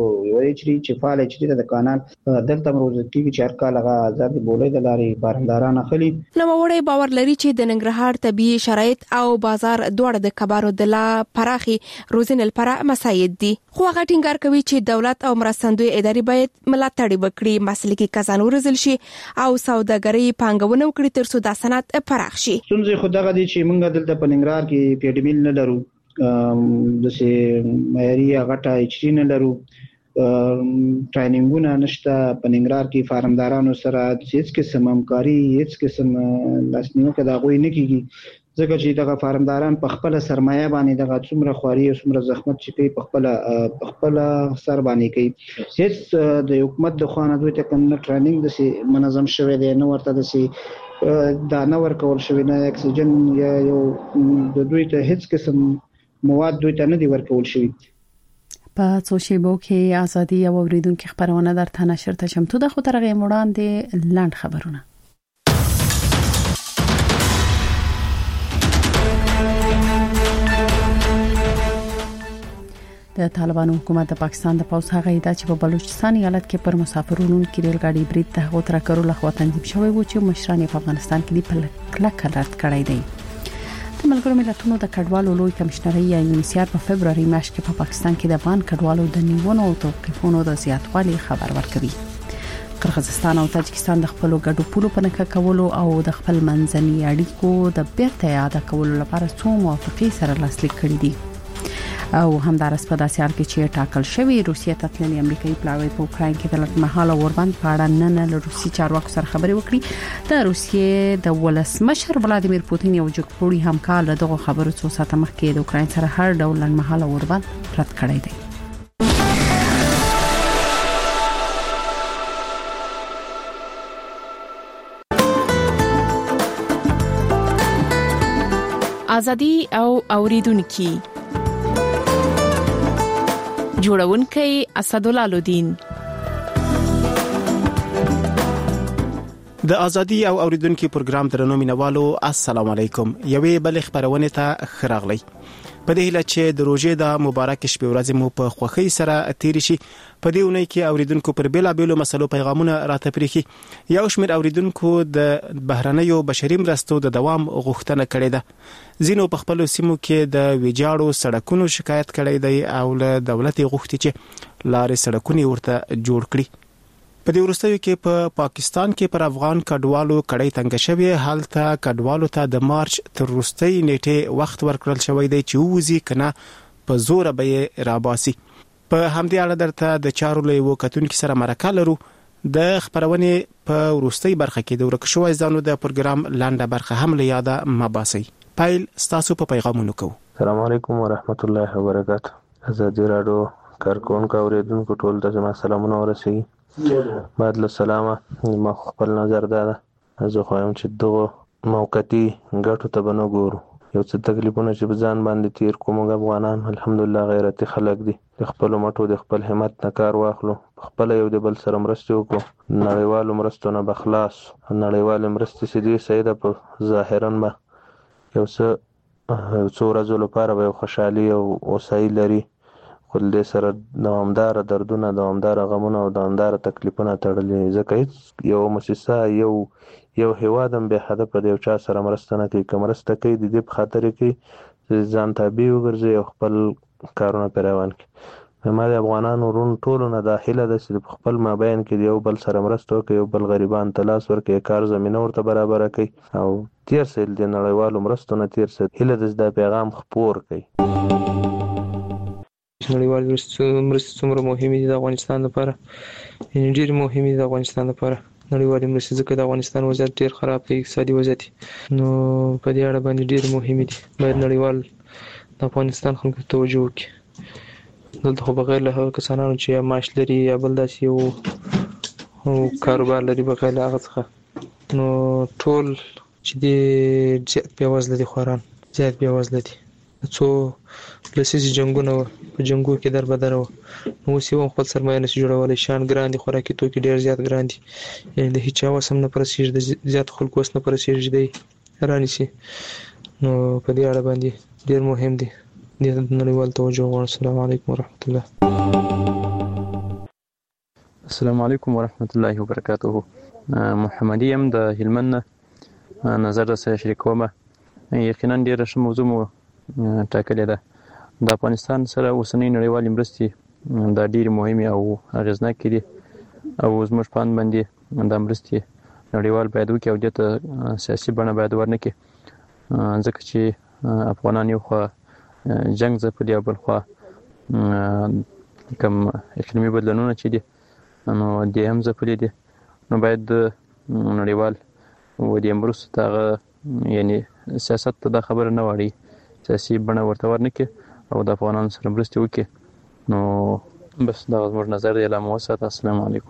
یو ایچري چې فعال ایچري د کانال دلته مروزه کیږي چې هر کال هغه آزاد بولې د لارې بارنداران اخلي. نو وړي باور لري چې د ننګرهار طبي شرایط او بازار دواړه د کبارو د لا پراخي روزنل لپاره مساعد دي. خو هغه ټینګار کوي چې دولت او مرستندوی ادارې باید ملاتړ وکړي، مسلکي کسان ورزل شي او سوداګري پانګونه وکړي ترڅو د صنعت پراخ شي. څنګه خدای دې چې موږ دلته په ننګرهار کې پیډمیل نه لرو، د سي معیاري غټه ایچري نه لرو، ټریننګونه نشته په ننګرهار کې فارمدارانو سره هیڅ قسم همکاري هیڅ قسم لاسنیوکه دا غوي نه کیږي، ځکه چې دغه فارمداران په خپل سرمایه باندې دغه څومره خواري او څومره زحمت چې کوي په خپل سر باندې کوي. هیڅ د حکومت د خوانه دوی ته کوم ټریننګ د سي منظم شوی دی نه، ورته د سي دا نه ورکول شوی نه، اکسیجن یا یو د دوی ته هیڅ قسم مواد دوی ته نه دی ورکول شوی. په څو شیبو کې ازادي او اوریدونکو خبرونه درته نشر ته چمتو ده. خو ترغه وړاندې لاند خبرونه. د طالبانو حکومت د پاکستان د پوځ هغه ادعا چې په بلوچستان ایالت کې پر مسافرونو کې ریل گاډي برید ته غوتره کړو لخوا تنظیم شوی و چې مشران په افغانستان کې په کلک رد کړی دی. د ملګرو ملتونو د کډوالو لوی کمشنري یا یونیسیار په فبرवरी میاشت کې په پاکستان کې د افغان کډوالو د نیونو او توقيفونو د زیاتوالي خبر ورکوي. قرغیزستان او تاجکستان د خپل ګډو پولو په نکه کولو او د خپل منځني اړیکو د بیرته یاد کولو لپاره څو موافقې سره لاسلیک کړي دي. او همدارس په داسې حال کې چې ټاکل شوی روسیه ته تللی امریکایي پلاوی په اوکراین کې د لړمحاله اوربند په اړه نن له روسي چارواکو سره خبرې وکړي. د روسیې د ولسمشر ولادیمیر پوتین یو جګپوړي همکار له دغه خبرو څو ساعته مخکې د اوکراین سره هر ډول لړمحاله اوربند رد کړی دی. ازادي او اوریدونکو جوړونکي اسدالله لودین. د ازادي او اوریدونکو پروګرام درنو مینوالو السلام علیکم. یوې بل خبرونه ته خراغلی. په دې هیله چې د روزې د مبارک شپې ورځې مو په خوښۍ سره تیر شي. په دې ونې کې اوریدونکو پر بیلابېلو مسلو پیغامونه راته پریخي. یو شمېر اوریدونکو د بهرنیو بشري مرستو د دوام غوښتنه کړې ده. ځینو په خپل سیمو کې د ویجاړو سړکونو شکایت کړی دی او له دولت غوښتي چې لارې سړکونه ورته جوړ کړي. په دې ورستیو کې په پاکستان کې پر افغان کډوالو کړي تنګ شوی حالت کډوالو ته د مارچ تر وروستۍ نیټه وخت ورکړل شوی دی چې وځي کنه په زور به راباسي. په همدې اړه درته د چارو له وکټونکو سره مرکه لرو. د خبرونه په وروستۍ برخه کې د ورک شوی ځانو د پروګرام لاندې برخه هم له یاده مباسي. پایل ستاسو په پیغامونو کو. السلام علیکم ورحمت الله وبرکاته. ازادي رادیو کارکونکو اوریدونکو ټول ته زما سلامونه ورسوي. بعد له سلامه ما خپل نظر ده زه خوایم چې دغه موقتی ګټو ته بنو ګورو. یو څه تکلیفونه چې بزان باندې تیر کوم افغانان الحمدلله غیرتي خلک دي. د خپل مټو د خپل همت نه کار واخلو، خپل یو د بل سره مرسته وکړو. نړیوالو مرستو نه بخلاص، نړیوال مرستې سدي سیده په ظاهرا ما یو څو ورځې لپاره به خوشحالي او اوسای لري. خپل دې سره دوامدار دردونه، دوامدار غمونه او دوامدار تکلیفونه تړلي. ځکه هیڅ یو مؤسسه یو هیوادم به هدف په یو چا سره مرسته نه کوي. کوم مرسته کوي د دې په خاطر کې ځان تابع وګرځي او خپل کارونه پیروان کوي. ما د افغانانو رون ټولو نه داخله ده چې خپل مابین کې یو بل سره مرسته کوي، یو بل غریبان تلاس ورکوي، کار زمينه ورته برابر کوي او تیر سره د نړیوالو مرستو نه تیر سره هله د پیغام خپور کوي. نړیوال مرستې څومره مهمې دي د افغانستان لپاره، یعنې ډېرې مهمې دي د افغانستان لپاره نړیوالې مرستې، ځکه د افغانستان وضعیت ډېر خراب دی، اقتصادي وضعیت. نو په دې اړه باندې ډېرې مهمې دي. باید نړیوال د افغانستان خلکو توجه وکړي. دلته خو بغیر له هغه کسانو چې یا معاش لري یا بل داسې یو کاروبار لري بغیر له هغه څخه، نو ټول چې دې زیات بېوزله دي، خواران زیات بېوزله دي. څو لسیزې جنګونه وو، په جنګو کې در بدر وو، نو اوس یې خپل سرمایه نشي جوړولی. شیان ګران دي، خوراکي توکي ډېر زیات ګران دي، یعنې د هیچا وس هم نه پرسېږي، د زیات خلکو وس نه پرسېږي دی رانیسي. نو په دې اړه باندې ډېر مهم دي، دې ته نړیوال توجه غواړم. السلام علیکم ورحمت الله. السلام علیکم ورحمت الله وبرکاته. محمدی یم د هلمند نظر سره شریکوم. یقینا ډیره ښه موضوع مو ټاکلې ده. د افغانستان سره اوسنۍ نړیوالې مرستې دا ډېرې مهمې او اغېزناکې دي او زموږ په اند باندې دا مرستې نړیوال باید وکړي او دې ته سیاسي بڼه باید ورنکړي، ځکه چې افغانان یو خوا جنګ ځپلي او بل خوا کوم اقلیمي بدلونونه چې دي نو دې هم ځپلي دي. نو باید نړیوال و دې مرستو ته هغه یعنې سیاست ته دا خبره نه واړوي، سیاسي بڼه ورته ورنکړي او د افغانانو سره مرستې وکړي. نو بس دغه زموږ نظر دی. لا مو وساته. السلام علیکم.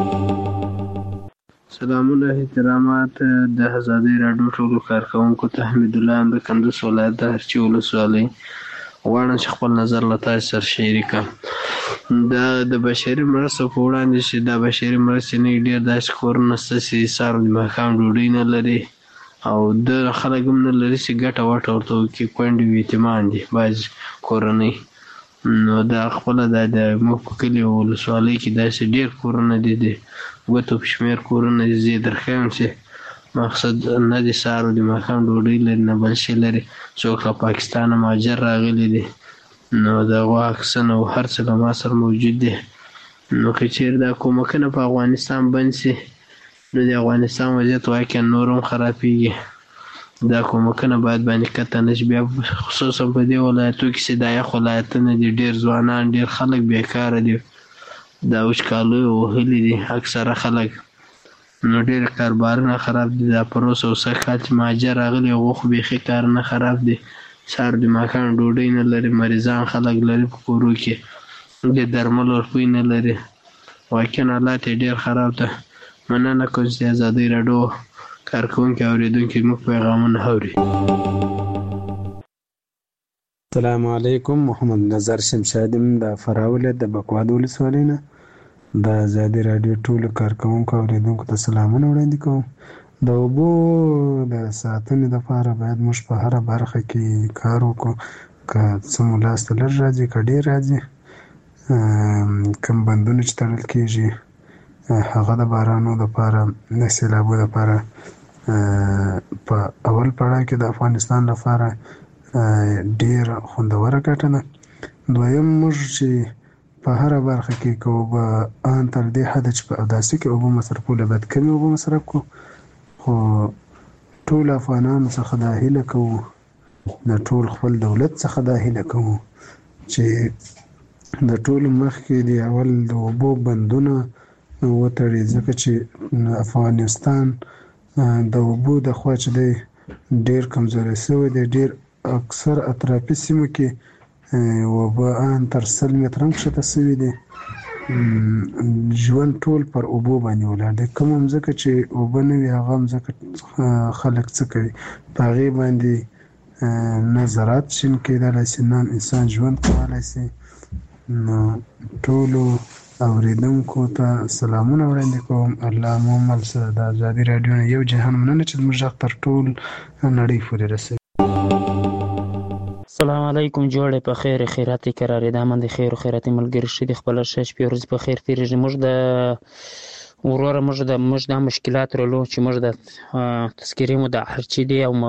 سلامونه احترامات د ازادۍ راډیو ټولو کارکوونکو ته. حمید الله یم د کندوز ولایت د هرچی ولسوالۍ. غواړم چې خپل نظر له تاسو سره شریک کړم. دا د بشري مرستو په وړاندې چې دا بشري مرستې نه ډېر داسې کورونه شته چې سهار د ماښام ډوډۍ نه لري او د خلک هم نه لري چې ګټه وټه ورته وکړي. کونډې او یتیمان دي بعض کورنۍ. نو دا خپله دا د موږ په کلي او ولسوالۍ کې داسې ډېر کورونه دي د ګوتو په شمېر کورونه دي. زه یې درښیم چې مقصد نه د سهار او د ماښام ډوډۍ لري نه بل شی لري. څوک له پاکستانه مهاجر راغلي دي نو د هغو عکسونه او هر څه له ما سره موجود دي. نو که چېرې دا کومکونه په افغانستان بند شي نو د افغانستان وضعیت واقعا نور هم خرابېږي. دا کومکونه باید باندې قطع نه شي. بیا خصوصا په دې ولایتو کې چې دا یخ ولایتونه دي ډېر ځوانان ډېر خلک بیکاره دي، دا وچکالیو وهلي دي اکثره خلک. نو ډېر کاروبارونه خراب دي. دا پروس او سږ کال چې مهاجر راغلي هغو خو بیخي کارونه خراب دي. سهار د ماښام ډوډۍ نه لري، مریضان خلک لري په کورو کې، د درملو روپۍ نه لري. واقعا حالات یې ډېر خراب ده. مننه کوم چې ازادۍ راډیو کارکوونکي اورېدونکي موږ پیغامونه اوري. السلام علیکم. محمد نظر شمشاد یم د فراه ولایت د بکواد ولسوالۍ نه. د ازادۍ راډیو ټولو کارکوونکو اورېدونکو ته سلامونه وړاندې کوم. د اوبو د ساتنې لپاره باید موږ په هره برخه کې کار وکړو. که څه مو لاس ته لږ راځي که ډېر راځي. کوم بندونه چې تړل کېږي هغه د بارانو لپاره د سیلابو لپاره په اول پړاو کې د افغانستان لپاره ډېره خوندوره ګټه ده. دویم موږ چې په هره برخه کې که اوبه ان تر دې حده چې په اوداسه کې اوبه مصرفول باید کمې اوبه مصرف کړو. خو ټول افغانانو څخه دا هیله کوو، د ټول خپل دولت څخه دا هیله کوو چې د ټولو مخکې د اول د اوبو بندونه وتړي، ځکه چې افغانستان د اوبو د خوا چې دی ډېر کمزوری شوی دی. ډېر اکثر اطرافي سیمو کې اوبه ان تر 100 متره هم کښته شوي دي. ژوند ټول پر اوبو باندې ولاړ دی. کوم مځکه چې اوبه نه وي هغه مځکه خلک څه کوي؟ په هغې باندې نه زراعت شین کېدلی شي نه انسان ژوند کولی شي. نو ټولو اورېدونکو ته سلامونه وړاندې کوم. الله مو مل شه. د ازادي راډیو نه یو جهان مننه چې زموږ غږ تر ټول نړۍ پورې رسوي. السلام علیکم. جوړې په خیر خیرات قرار ده. من د خیر او خیرات ملګری شه د خپل شش پیورز په خیر تیریږي. موږ د وروره موږ د مشکلات رلو چې موږ د تذکیرې مو د هرچی دی او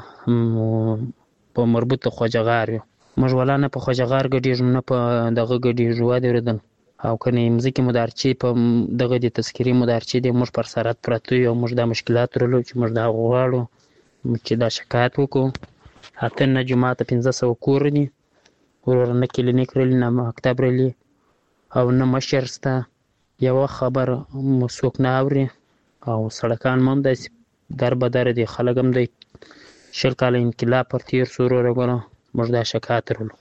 په مربوط خوجغار یو. موږ ولا نه په خوجغار ګډیږو نه په دغه ګډیږو واده ورېدل او کنه مزکی مدارچی په دغه د تذکیرې مدارچی دی. موږ پر سرات پراتو یو. موږ د مشکلات رلو چې موږ د غواړو چې دا شکایت وکړو. اته نه جمعه ته 1500 کور دي ورور نه کلینیک رلی نه مکتب رلی او نه مشر ستا یو خبر مسوک نه اوري او سړکان مم د در بدر دي. خلک هم د شل کال انقلاب پر تیر سورو راغلو. موږ دا شکایت رلو.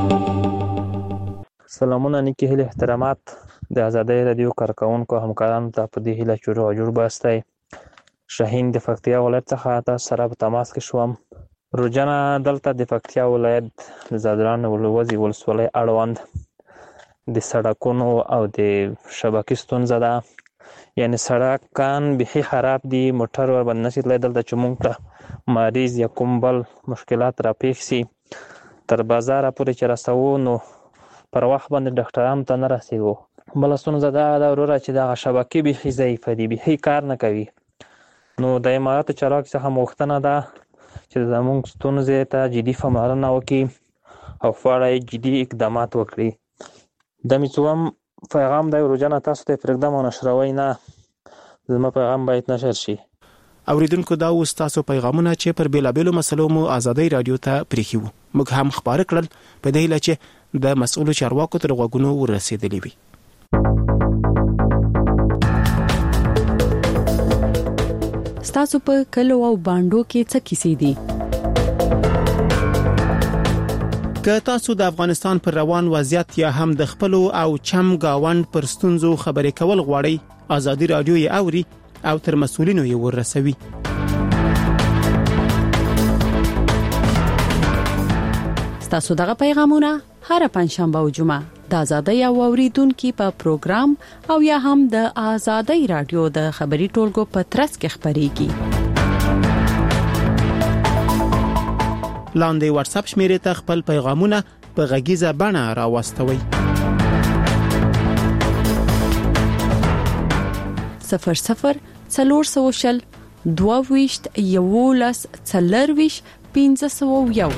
سلامونه نیکی هیله احترامات د ازادۍ راډیو کارکوونکو همکارانو ته په دې هیله چې جوړ باستی. شاهین د پکتیا ولایت څخه تاسو سره په تماس کې شوم. روجنه دلته د پکتیا ولایت د زادران ولوزي ولسوالۍ اړوند د سړکونو او د شبکې ستونزه ده. یعنی سړکان بیخي خراب دي، موټر ور باندې نشي تللی. دلته چې موږ ته مریض یا کوم بل مشکلات راپېښ شي تر بازاره پورې چې رسوو نو پر وخت باندې ډاکټرانو ته نه رسېږو. بل ستونزه دا د وروره چې دغه شبکې بیخي ضعیفه دي، بیخي کار نه کوي. نو د اماراتو چارواکو څخه غوښتنه ده چې زموږ ستونزې ته جدي پاملرنه وکړي او په اړه یې جدي اقدامات وکړي. د مې څوم پیغام دی ورجانه تاسو ته پرېږدم او نشروئ نه، زما پیغام باید نشر شي. اوریدونکو دا اوس تاسو پیغامونه چې پر بیلابیلو مسلو مو آزادۍ رادیو ته پریښي وو، موږ هم خبره کړل په دې هیله چې د مسؤلو چارواکو تر غوږونو ورسېدلې وي. ستاسو په کلو او باندو کې څه کیسې دي؟ که تاسو د افغانستان پر روان وضعیت یا هم د خپلو او چم گاوند پر ستونزو خبرې کول غواړئ، آزادۍ رادیو یې اوري او تر مسؤلینو یې ورسوي. ستاسو دغه پیغامونه هر پنځشنبه او جمعه د آزادۍ او اوریدونکو په پروګرام او یا هم د آزادۍ رادیو د خبري ټولګو په ترڅ کې خبريږي. لاندې واتس اپ شمیرې ته خپل پیغامونه په غږیزه بڼه راوستوي. 00 400 22 11 40 501.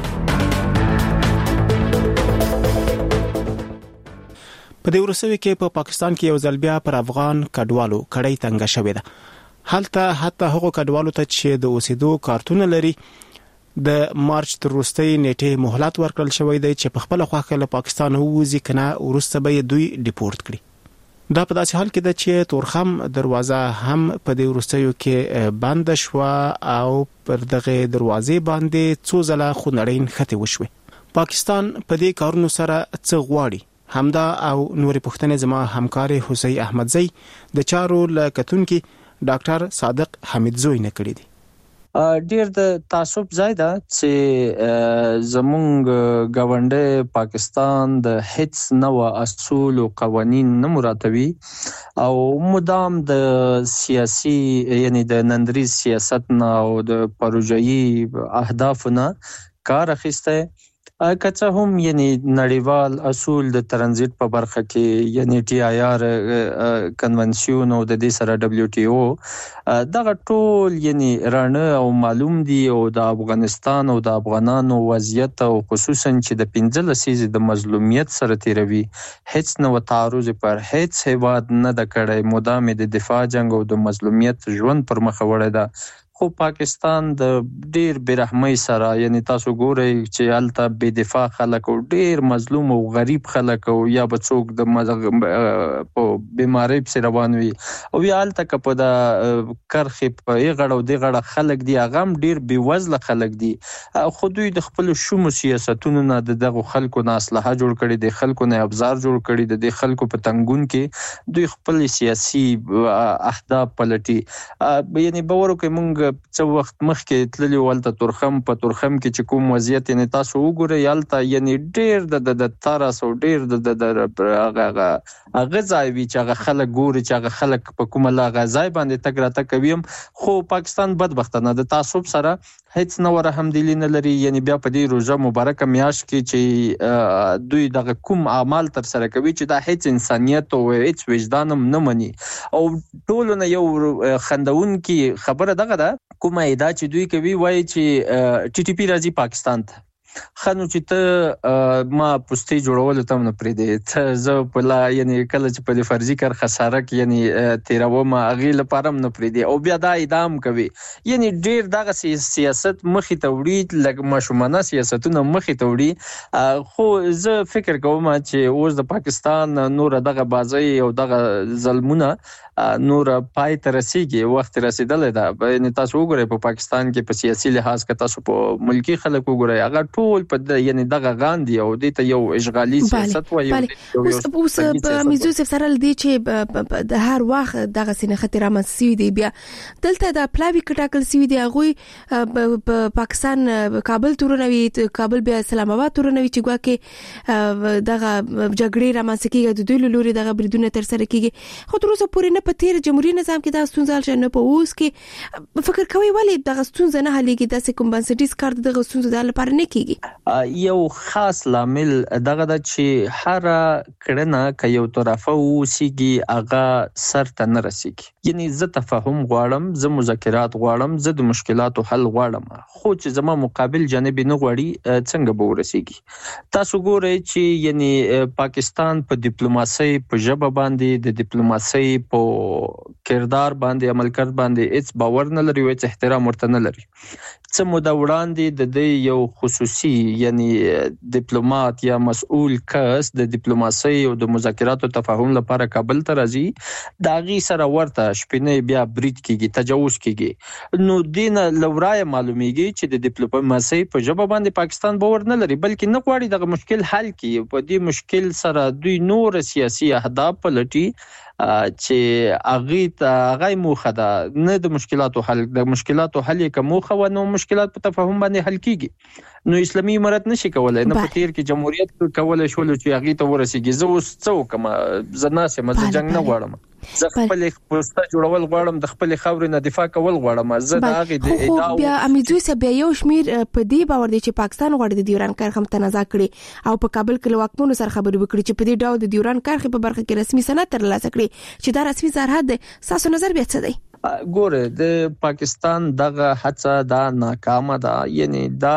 په دې ورسوي کې په پاکستان کې یو ځل بیا پر افغان کډوالو کړۍ تنګه شوې ده. هلته حتی هغو کډوالو ته چې د اوسېدو کارتونه لري د مارچ تر وروستۍ نیټې مهلت ورکړل شوی دی چې په خپل خوښه له پاکستان ووځي کنه ورسته به دوی ډیپورت کړي. دا په داسې حال کې ده چې تورخم دروازه هم په دې وروستیو کې بند شو او پر دغه دروازې باندې څو ځله خونړۍ نښتې وشوې. پاکستان په دې کارونو سره څه غواړي؟ همدا او نورې پوښتنې زما همکار حسین احمدزی د چارو لکتونکو ډاکټر صادق حمیدزوی نه کړی دی. ډیر د تعصب ځای ده چې زمونږ ګاونډي پاکستان د هیڅ نوع اصول او قوانين نه مراتبي او مدام د سیاسي یعنی د نندري سیاست نه او د پروژایي اهدافونه کار اخیسته. کچه هم یعنی نړیوال اصول د ترانزیت په برخه کې یعنی TIR کنونسیون او د دې سره WTO دغه ټول یعنی رانه او معلوم دي او د افغانستان او د افغانانو وضعیت او خصوصا چې د 15 لسیزې د مظلومیت سره تیروي هیڅ نو تعرض پر هیڅ هیواد نه د کړي مدام د دفاع جنگ او د مظلومیت ژوند پر مخ وړي ده. خو پاکستان د ډیر برحمۍ سره یعنی تاسو ګورئ چې الته بے دفاع خلک او ډیر مظلوم او غریب خلک او یا بچوک د بیماری په روان وي او یا الته کپه د کرخې په غړو د غړه خلک دی هغه ډیر بې وزله خلک دي. خو دوی د خپل شوم سیاستونو نه دغه خلکو نه اصلاح جوړ کړي، د خلکو نه ابزار جوړ کړي، د خلکو په تنګون کې دوی خپل سیاسي اهداف پلټي. یعنی باور کوي مونږ څو وخت مخکې تللی ولته تورخم په تورخم کې چې کوم وضعیت نه تاسو وګورئ یالته یعنی ډیر د تارس او ډیر د غزا وی چې هغه خلک ګوري چې هغه خلک په کومه لا غزا باندې تک راته کوي. خو پاکستان بدبختانه د تعصب سره هیڅ نو رحمدلی نه لري. یعنی بیا په دې روزه مبارکه میاش کې چې دوی دغه کوم اعمال تر سره کوي چې دا هیڅ انسانيت او هیڅ وجدانم نه مني او ټول نه یو خندون کې خبره دغه ده کومه ادا چې دوی کوي وایي چې TTP راځي پاکستان ته خنو چې ته ما پوسټي جوړول ته نه پرې دی ته زه په لا یعنی کله چې په فرضي کار خساره کې یعنی 13 ما اغه لپاره نه پرې دی او بیا دا ادام کوي. یعنی ډیر دغه سیاست مخې ته وړي لکه مشمنه سیاستونه مخې ته وړي. خو زه فکر کوم چې اوس د پاکستان نور دغه بازي او دغه ظلمونه نور پای ته رسیدي وخت رسیدلې ده. یعنی تاسو وګورئ په پاکستان کې په سیاسي لحاظ کې تاسو په ملکی خلک وګورئ هغه ټول په یعنی دغه غاندي او د ته یو اشغالي سیاست وایي. اوس په میزو سره لدی چې د هر وخت دغه سینه خطر رامنځته دی بیا دلته د پلاوی کټاکل سوي دی هغه په پاکستان کابل تورنوي کابل بیا اسلام آباد تورنوي چې ګواکې دغه جګړې رامنځته کیږي د دوی لوري دغه بریدونه تر سره کیږي. خو تر اوسه پورې نه په تیر جمهوریت نظام کې دا ستونزه نه په اوس کې فکر کوي ولی دغه ستونزه نه حلېږي. د کوم بنسټیز کار دغه ستونزه د لپاره نه کیږي. کیږي؟ یو خاص لامل دغه د چې هر کړنه ک یو طرفه وسیږي هغه سر ته نه رسیږي. یعنی زه تفاهم غواړم، زه مذاکرات غواړم، زه د مشکلاتو حل غواړم، خو چې زما مقابل جانب نه غواړي څنګه به ورسیږي. تاسو ګورئ چې یعنی پاکستان په ډیپلوماسۍ په ژبه باندې د ډیپلوماسۍ په کردار باندې عملکرد باندې هیڅ باور نه لري او هیڅ احترام ورته نه لري. څه موده وړاندې د دې یو خصوصي یعنی ډیپلوماټ یا مسؤل کس د ډیپلوماسۍ او د مذاکراتو تفاهم لپاره کابل ته راځي، دا غي سره ورته شپنې بیا برید کیږي، تجاوز کیږي. نو دین لورای معلومیږي چې د ډیپلوماسۍ په ژبه باندې پاکستان باور نه لري، بلکې نه غواړي دغه مشکل حل کړي. په دې مشکل سره دوی نور سیاسي اهداف پلټي چې هغه موخه ده نه د مشکلاتو حل. د مشکلاتو حل کوم موخه و نو مشکلات په تفاهم باندې حل کیږي. نو اسلامي امارت نشي کولای نه په تیر کې جمهوریت کولای شول چې هغه ته ورسیږي. زه اوس څه کوم؟ زه ناسه مزه جنگ نه غواړم، زه خپل پوسټه جوړول غواړم، د خپل خاورې نه دفاع کول غواړم. زه دا هغه د ادعا بیا امیدوي سه بیا یو شمیر په دې باور دي چې پاکستان غواړي د ډیوران کرښه متنازع کړي او په کابل کې واکمنو سره خبرې وکړي چې په دې ډول د ډیوران کرښې په برخه کې رسمي سند ترلاسه کړي چې دا رسمي سرحد دی. تاسو نظر بیا څه دی؟ ګوره د پاکستان دغه هڅه دا ناکامه ده. یعنی دا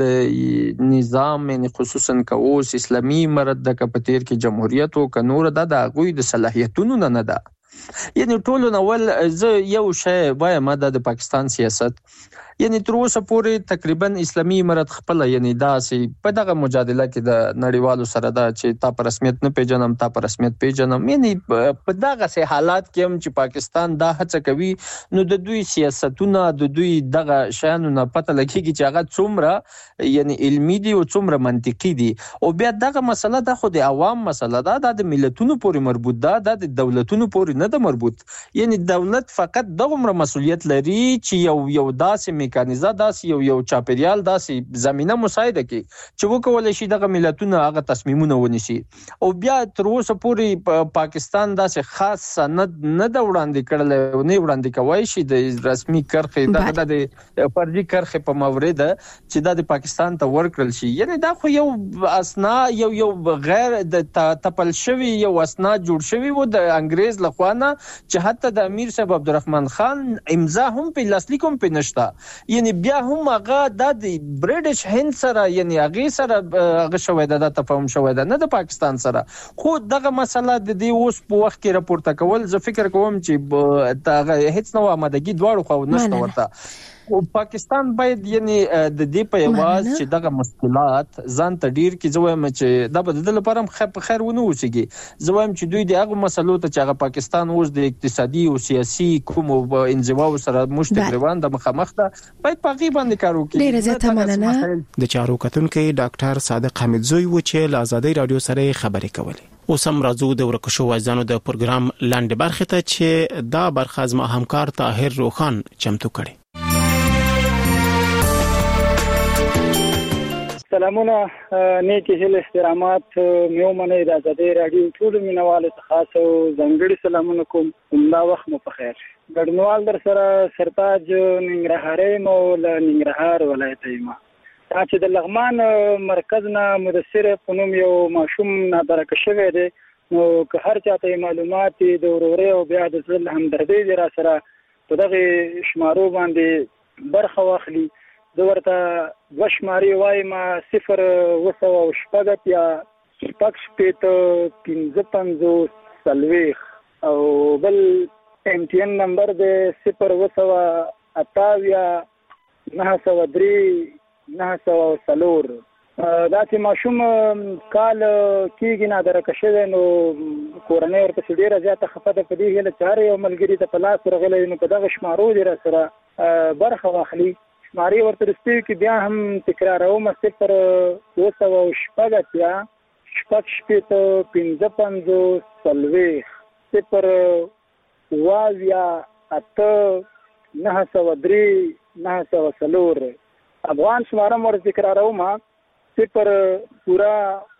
د نظام یعنی خصوصا کوس اسلامي امارت د کپتیر کې جمهوریت او کنور د غوی د صلاحیتونو نه ده. یعنی ټولو نول زه یو شی وایم د پاکستان سیاست یعنی تر اوسه پورې تقریبا اسلامي امارت خپل یعنی داسې په دغه مجادله کې د نړیوالو سره دا چې تا په رسمیت نه پیژنم، تا په رسمیت پیژنم، یعنی په دغه سه حالات کې هم چې پاکستان دا هڅه کوي نو د دوی سیاستونه د دوی دغه شانو نه پته لګیږي چې هغه څومره یعنی علمي دي او څومره منطقي دي. او بیا دغه مسله د خو د عوام مسله ده، د ملتونو پورې مربوط ده، د دولتونو پورې نه ده مربوط. یعنی دولت فقط دغه مسؤلیت لري چې یو داسې میکانیزه داسې یو چاپیریال داسې زمينه مساعده کوي چې وکولای شي دغه ملتونه هغه تصمیمونه ونیسي. او بیا تر اوسه پورې پاکستان داسې خاص سند نه د وړاندې کړل او نه وړاندې کوي شي د رسمي کرخې د فرضي کرخې په مورید چې د پاکستان ته ورکړل شي. یعنی دا خو یو اسنا یو غیر د تپل شوی یو اسنا جوړ شوی و د انګريز لخوانه چې حتی د امیر صاحب عبدالرحمن خان امضا هم په لاسلیک هم په نشتا. یعنی بیا هم هغه د برټش هند سره یعنی هغه سره هغه شوی د تفاهم شوی د نه د پاکستان سره. خو دغه مسله د دې اوس په وخت کې راپورته کول زه فکر کوم چې دا هیڅ نو آمادګي دواړو خو نشته ورته. او پاکستان باید یعنی د دې په یواز چې دغه مشکلات ځان ته ډیر کې زویم چې د بدل لپاره خیر ونه وسیږي. زویم چې دوی د هغه مسلو ته چې هغه پاکستان اوس د اقتصادي او سیاسي کوم انزوا سره مشتګروان د مخامخ ده باید په غي باندې کار وکړي. ډیره زیاته مننه. د چارو کتونکو ډاکټر صادق حمیدزوی و چې له آزادۍ رادیو سره خبرې کولې. اوس هم راځو د ورکشو وایزانو د پروګرام لاندې برخه ته چې دا برخه از ما همکار طاهر روخان چمتو کړي. سلامونه، نیکی هیله احترامات میو منه د آزادۍ رادیو ټول مینوالو ته خاص او ځانګړي سلامونه کوم. دا وخت مو په خیر. ګډنوال در سره سرتاج ننګرهاري مو له ننګرهار ولایت یم. دا چې د لغمان مرکز نه مدثر په نوم یو ماشوم نادرکه شوی دی، نو که هر چاته معلومات د وروري او بیا د ځل همدردي دی را سره په دغه شمارو باندې برخه واخلي. د ورته وشماري وایم 0 یا 55 سلويخ او بل MTN نمبر د 0 اتاویا 903 904. دا چې ماشوم کال کېږي نه درکه شوی نو کورنۍ ورته ډیره زیاته خفه ده په دې هیله چې هر یو ملګري ته په لاس ورغلی نو په دغه شمارو دی را سره برخه واخلي. شماري ورته رسېږي کې بیا هم تکراروم 0 افغان شمارم ور تکراروم 0 پورا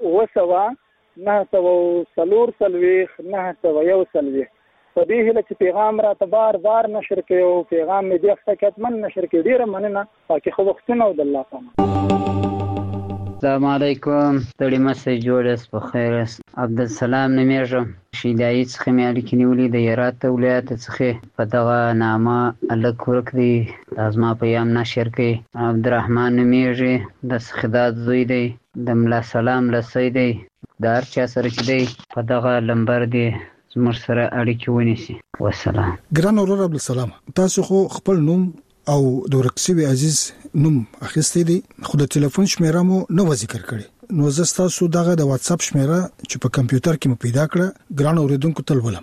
904 په دې هله چې پیغام را ته بار نشر کوي او پیغام مې د حقیقت من نشر کوي. ډیره مننه پاکي خو وختونه او د الله پامه. السلام علیکم ستړي مشه جوړس په خیر عبدالسلام نومېږم شیدایي څخه مې اړیکې نیولې د هرات ولایت څخه په دغه نامه هلک ورک دی دا زما پیغام نشر کړئ عبدالرحمن نومېږي د سخداد زوی دی د ملا سلام لسی دی د هر چا سره چې دی په دغه لمبر دی زموږ سره اړیکې ونیسي والسلام. ګران ورور عبدالسلام تاسو خو خپل نوم او د ورک شوي عزیز نوم اخیستی دی خو د ټلیفون شمیره مو نه ذکر کړي نو زه ستاسو دغه د واتس اپ شمیره چې په کمپیوټر کې مو پیدا کړه ګران اوریدونکو تل ولم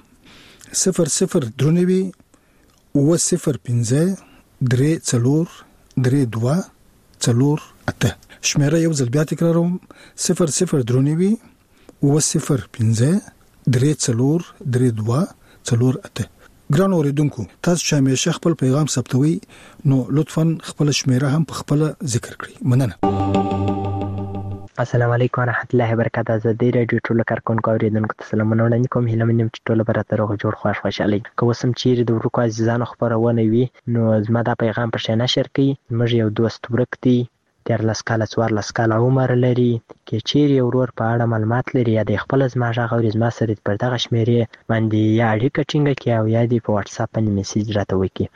00 00 شمیره یو ځل بیا تکراروم 00 ګران اوریدونکو تاسو چې همیشه خپل پیغام ثبتوي نو لطفاً خپل شمیره هم په خپل ذکر کړئ مننه. السلام علیکم ورحمت الله وبرکاته. زه د رادیو ټولو کارکونکو اوریدونکو ته سلامونه وړاندې کوم. هیله مې چې ټول به راته روغ جوړ خوشحالي که اوس هم چیرې د ورکو عزیزانو خپرونه وي نو زما دا پیغام پر شي نشر کړئ. موږ یو دوست ورک دی 14 کاله 14 کاله عمر لري کې چیرې ورور په اړه معلومات لري یا د خپل زما غږ او زما سره پر دغه شمیرې باندې یا اړیکه ټینګه کړي او یا د په واتس اپ باندې میسج راته وکړي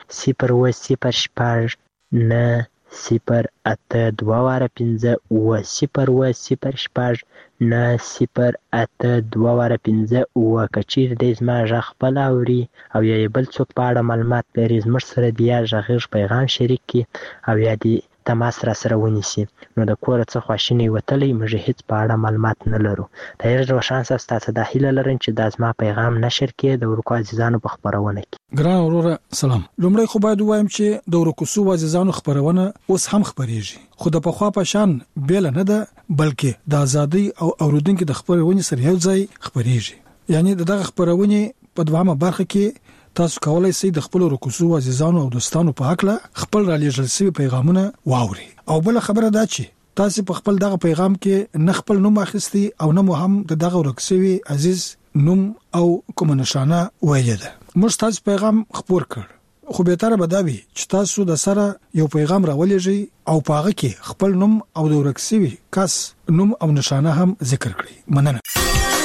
08085 کچیر د زما غږ خپل اوري او یا بل څوک په اړه معلومات لري زموږ سره د یا غږ پیغام شریک کړي او یا د تماس را سره ونیسي نو د کور څخه خواشینی وتلی موږ هیڅ په اړه معلومات نه لرو. دا یو روښان تاسو د هیله لرم چې د زما پیغام نشر کړي د ورکو عزیزانو په خبرونه کې. ګران وروره سلام. لومړی خو باید وایم چې د ورکو سو عزیزانو خبرونه اوس هم خبريږي خو د پخوا په شان بیل نه ده بلکې د ازادي او اوریدونکو د خبرونه سره یو ځای خبريږي. یعنی دغه خبرونه په دوامه برخه کې تاسو کولای شئ د خپل رکوسو عزیزانو او دوستانو په حق له خپل را لېږل شوی پیغامونه واوري او بل خبره دا چې تاسو په خپل دغه پیغام کې نه خپل نوم اخیستي او نه مو هم د دغه رکوسوي عزیز نوم او کوم نشانه ویل ده. موږ تاسو پیغام خبر کړ خو به تر بداوي چې تاسو د سره یو پیغام راولېږي او پاغه کې خپل نوم او د رکوسوي کس نوم او نشانه هم ذکر کړئ. مننه.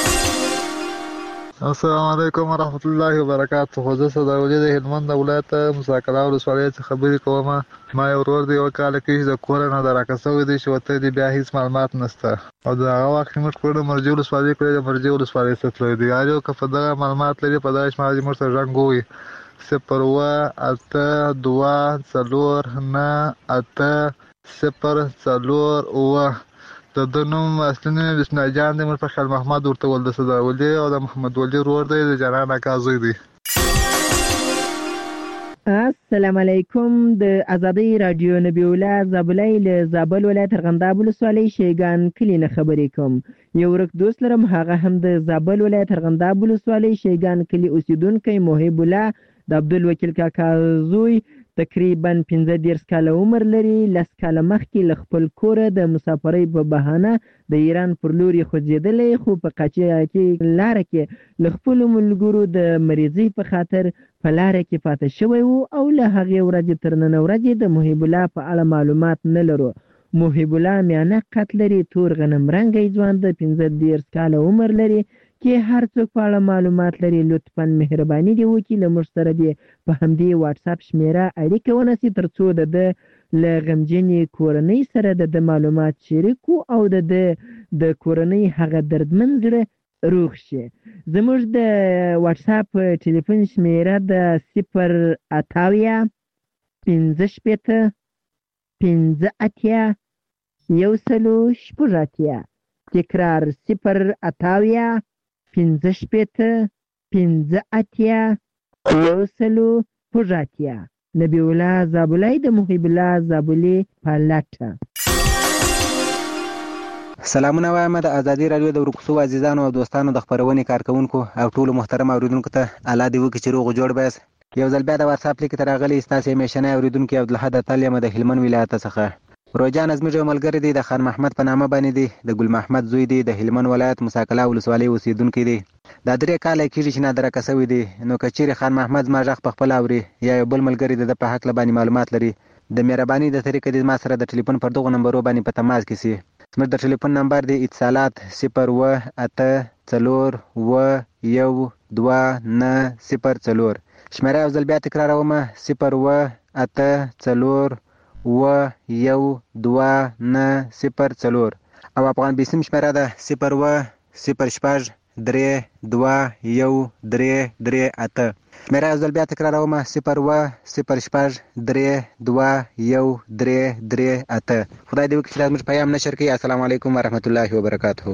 السلام علیکم ورحمت الله وبرکاته. خو زه صداولي د هلمند ولایت مساکلا ولسوالۍ څخه خبرې کوم. ما یو ورور دی یو کال کې د کور نه دراکسوي دی چې وته دی بیا هیڅ معلومات نشته او دا هغه وخت موږ کړو مرجو ولسوالۍ کړو د مرجو ولسوالۍ څخه دی یارو که په دغه معلومات لري په داش ما دې مرته رنګوي 082098004 د نوم اصلي نوم بسم الله جان دی مر په خل محمد ورته ول د صداولي او د محمد ولی ورور دی د جنان اکازوی دی. السلام علیکم. د ازادي رادیو نبی الله زابلای له زابل ولایت ارغنداب ولسوالۍ شیګان کلی نه خبرې کوم. یو ورک دوست لرم هغه هم د زابل ولایت ارغنداب ولسوالۍ شیګان کلی اوسیدونکو محب الله د عبدالوکیل کاکا زوی تقریبا 15 کاله عمر لري. 10 کاله مخکې ل خپل کور د مسافرۍ په بهانه د ایران پر لوري خوځېدلې خو په قاچیا کې لار کې ل خپل ملګرو د مریضي په خاطر په لار کې پاتې شوی وو او له هغه ورځې تر نن ورځې د محب الله په اړه معلومات نه لرو. محب الله میانه قتل لري تور غنم رنګي ځوان د 15 کاله عمر لري کې هر څوک په اړه معلومات لري لطفاً مهرباني دی وکړئ له موږ سره دی په همدې واتس اپ شمیره اړیکه ونیسئ ترڅو د له غمجنې کورنۍ سره د معلومات شریکو او د کورنۍ هغه دردمن زړه روغ شي. زموږ د واتس اپ ټلیفون شمیره د 080 15 15 180 تکرار 080 15 15 180 نبی الله زابلای د محب الله زابلی پالټ. سلامونه وایم د ازادي رادیو د ورکوسو عزیزانو او دوستانو د خبرونې کارکونکو او ټولو محترم اوریدونکو ته الله دې وکړي چې روغ جوړ بس. یو ځل بیا د واتس اپ لیک ترغلي استاسې میشنه اوریدونکو عبدالحد تعلیم د هلمند ولایت څخه روجان ازمیر ملګری دی د خان محمد په نامه باندې دی د ګل محمد زوی دی د هلمند ولایت مساکلا ولسوالۍ اوسیدونکو دی. دا 3 کال کېږي چې نادر کسوي دی نو کچيري خان محمد ما ژغ په خپل اوري یا بل ملګری د په حق لبانی معلومات لري د مهرباني د طریقې د ما سره د ټلیفون پر دغه نمبر باندې په تماس کې سي زموږ د ټلیفون نمبر دی اتصالات 01840129004. شمیره یو ځل بیا تکراروم 01840129004 او افغان بیسیم شمیره ده 01003213338. شمیره یو ځل بیا تکراروم 01003213338. خدای دې وکړي چې دا زموږ پیام نشر کړي. السلام علیکم ورحمت الله وبرکاته.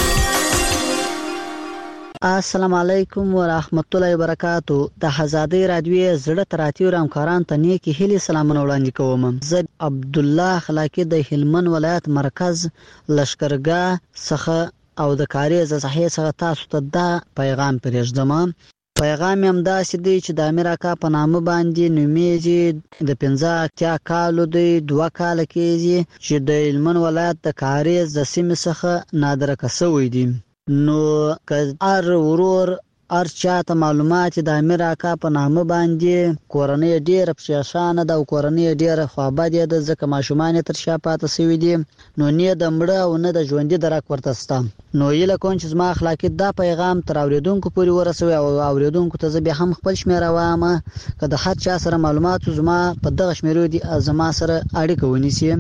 السلام علیکم ورحمت الله وبرکاتو. د آزادۍ رادیو زړه تراتیو همکاران ته نیکی هیلې سلامونه وړاندې کوم. زه عبد الله خلاقی د هلمند ولایت مرکز لشکرګاه څخه او د کاری ز صحیح څخه تاسو ته دا پیغام پرېږدم. پیغام هم داسې دی چې د امیر اکا په نامه باندې نومیږي. د 15 کالو دی 2 کال کېږي چې د هلمند ولایت د کاری ز سیمې څخه نادرکه شوی دی. نو که هر ورور هر چاته معلومات د امیر اکا په نامه باندې کورنۍ ډیره پریشانه ده او کورنۍ ډیره خوابدې ده ځکه ماشومان تر شا پاتې شوي دي. نو نه د مړه او نه د ژوندي درک ورته شته. نو هیله کوم چې زما اخلاقي دا پیغام تر اوریدونکو پورې ورسوي او اوریدونکو ته زه بیا هم خپل شمیره وایم که د هر چا سره معلومات زما په دغه شمیرو دي زما سره اړیکه ونیسي.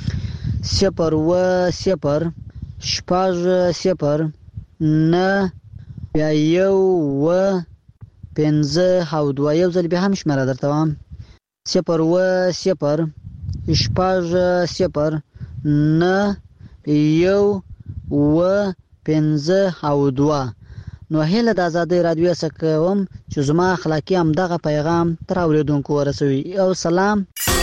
0 نه بیا یو و 15 او 2 یو ځل بیا هم شمیره درته وایم 0 نه یو و 15 او 2. نو هله د آزادۍ رادیو څخه کوم چې زما اخلاقی هم دغه پیغام تر اوریدونکو ورسوي. او سلام.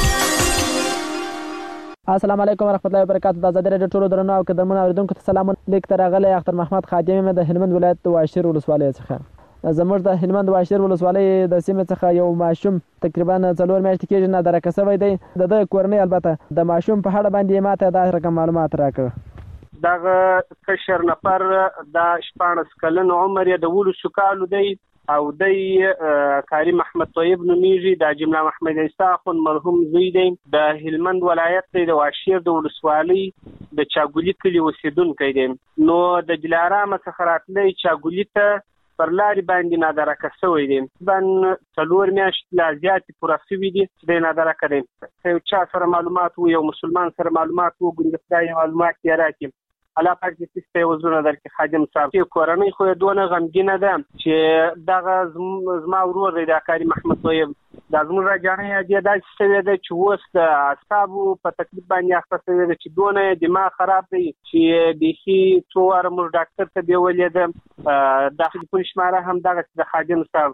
السلام علیکم ورحمت الله وبرکاتو. د آزادۍ رادیو ټولو درنو او قدرمنو اوریدونکو ته سلام. لیک تر غلې اختر محمد خادم د هلمند ولایت د واشیر ولسوالۍ څخه. زموږ د هلمند واشیر ولسوالۍ د سیمې څخه یو ماشوم تقریبا 4 میاشتې کېږي نادرکه شوی دی. د کورنۍ البته د ماشوم په اړه باندې ماته دا رقم معلومات راکړ. دغه کشر نفر د 14 کلن عمر یې د 12 کالو دی او د کاری محمد طیب نومیږي. د جمله محمد عیسی خون مرحوم زوی دی. د هلمند ولایت د واشیر د ولسوالۍ د چاګولی کلی اوسیدونکی دی. نو د دلارام څخه راتلی چاګولی ته پر لارې باندې نادرکه شوی دی. بن 4 میاشتې لا زیاتې پوره شوي دي چې دی نادرکه دی. یو چا سره معلومات و یو مسلمان سره معلومات و ګوندې خدای معلومات یې راکړي. الله پاک دې ستاسو وزونه درکې خادم صاحب. چې کورنۍ خو دونه غمګینه ده چې دغه زما ورور دی د کاری محمد طیب د زموږ راجانې دې داسې شوی دی چې اوس د اعصابو په تکلیف باندې اخته شوی دی چې دونه دماغ خراب دی چې بیخي څو واره موږ ډاکټر ته بیولې ده. د ټلیفون شماره هم دغه د خادم صاحب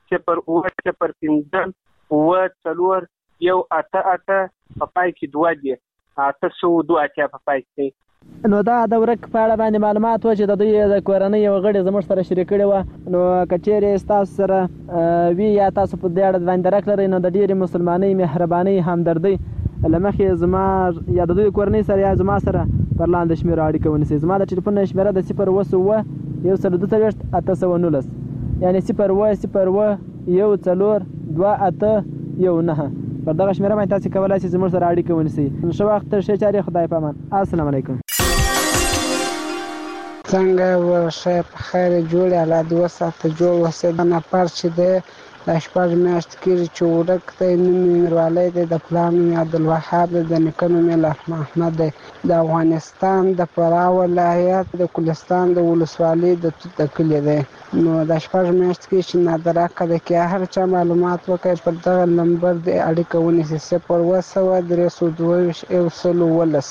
0 0 یو 88 په پای کې 2 دی 802 په پای کې. نو دا د ورک په اړه باندې معلومات و چې د دوی د کورنۍ یو غړي زموږ سره شریک کړي و. نو کچېرې تاسو سره وی یا تاسو په دې اړه باندې راکړئ نو د ډېرې مسلمانۍ مهرباني همدردي لمخې زما یا د دوی کورنۍ سره یا زما سره پر لاندې شمیره اړیکه ونیسئ. زما د ټلیفون شمیره د 0 1 819 یعنی 0 1 4 پر دغه شمیره باندې تاسو کولای شئ زموږ سره اړیکه ونیسئ. نو وخت تر شي چاري خدای پامان. السلام علیکم. څنګه وشه په خیر جوړ الله دې وساته جوړ وسه د نفر چې د 14 میاشتې کېږي چې ورک دی. نوم یې میرولی دی. د پلار نوم یې عبدالوهاب دی. د نیکه نوم یې محمد دی. د افغانستان د فراه ولایت د کلستان د ولسوالۍ د کلي دی. نو د 14 میاشتې کېږي چې نادرکه دی. که هر چا معلومات وکړي پر دغه نمبر د اړیکه ونیسي 0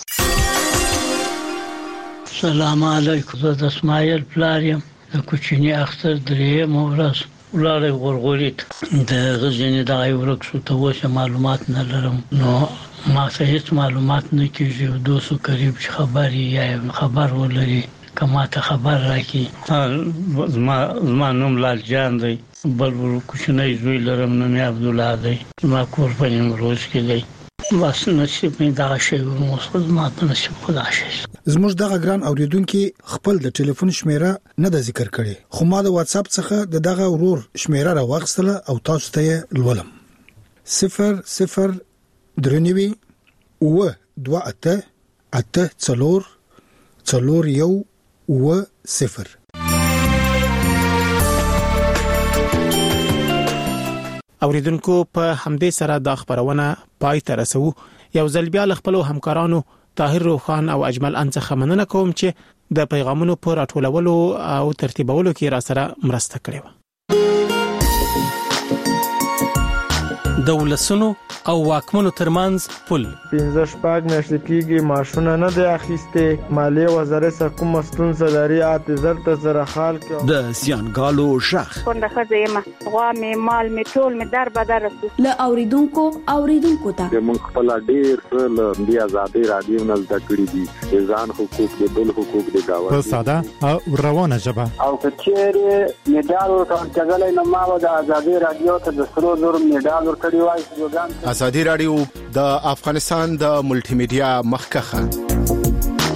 السلام علیکم. زه د اسماعیل پلار یم. د کوچني اختر 3 ورځ ولاړې غورغوري د غزنی د ورک شو ته وسه معلومات نه لرم. نو ما هیڅ معلومات نه کیږي. دوسو قریب خبري یا خبر ولري کما ته خبر راکې. زما نوم لال جان دی. بل کوچنی زوی لرم نوم عبد الله دی. ما کور په نیمروز کې دی. بس نصیب مې دا شی وموسد ما ته نصیب خدا شي. زموږ دغه ګران اوریدونکو خپل د ټلیفون شمیره نه د ذکر کړي خو ما د واتس اپ څخه دغه ورور شمیره راوغستله او تاسو ته لولم 0 0 درنوي و 2 8 8 4 4110. اوریدونکو په همدې سره د خبرونه پای ته رسو. یو ځل بیا خپل همکارانو طاهر روخان او اجمل انڅخه مننه کوم چې د پیغامونو پر راټولولو او ترتیبولو کې را سره مرسته کړې و. د ولسونو او واکمنو ترمنځ پل 15 میاشتې کېږي ماشونه نه دی اخیسته. مالیه وزارت سره کوم ستونزه لري اعتذار ته زره خال کې د سیانګالو شخ څنګه خزیمه غوا می مال می ټول می در بدر رسو ل اوریدونکو ته موږ خپل ډیر ل دی آزادي رادیو نه ذکرې دي ځان حقوق د بل حقوق د گاوه په ساده او روانه ژبه او کچېره میډال ورکړل نه ما د آزادي رادیو ته د سرو زور میډال ورکړی وای. ازادي رادیو د افغانستان د ملټي میډیا مخکخه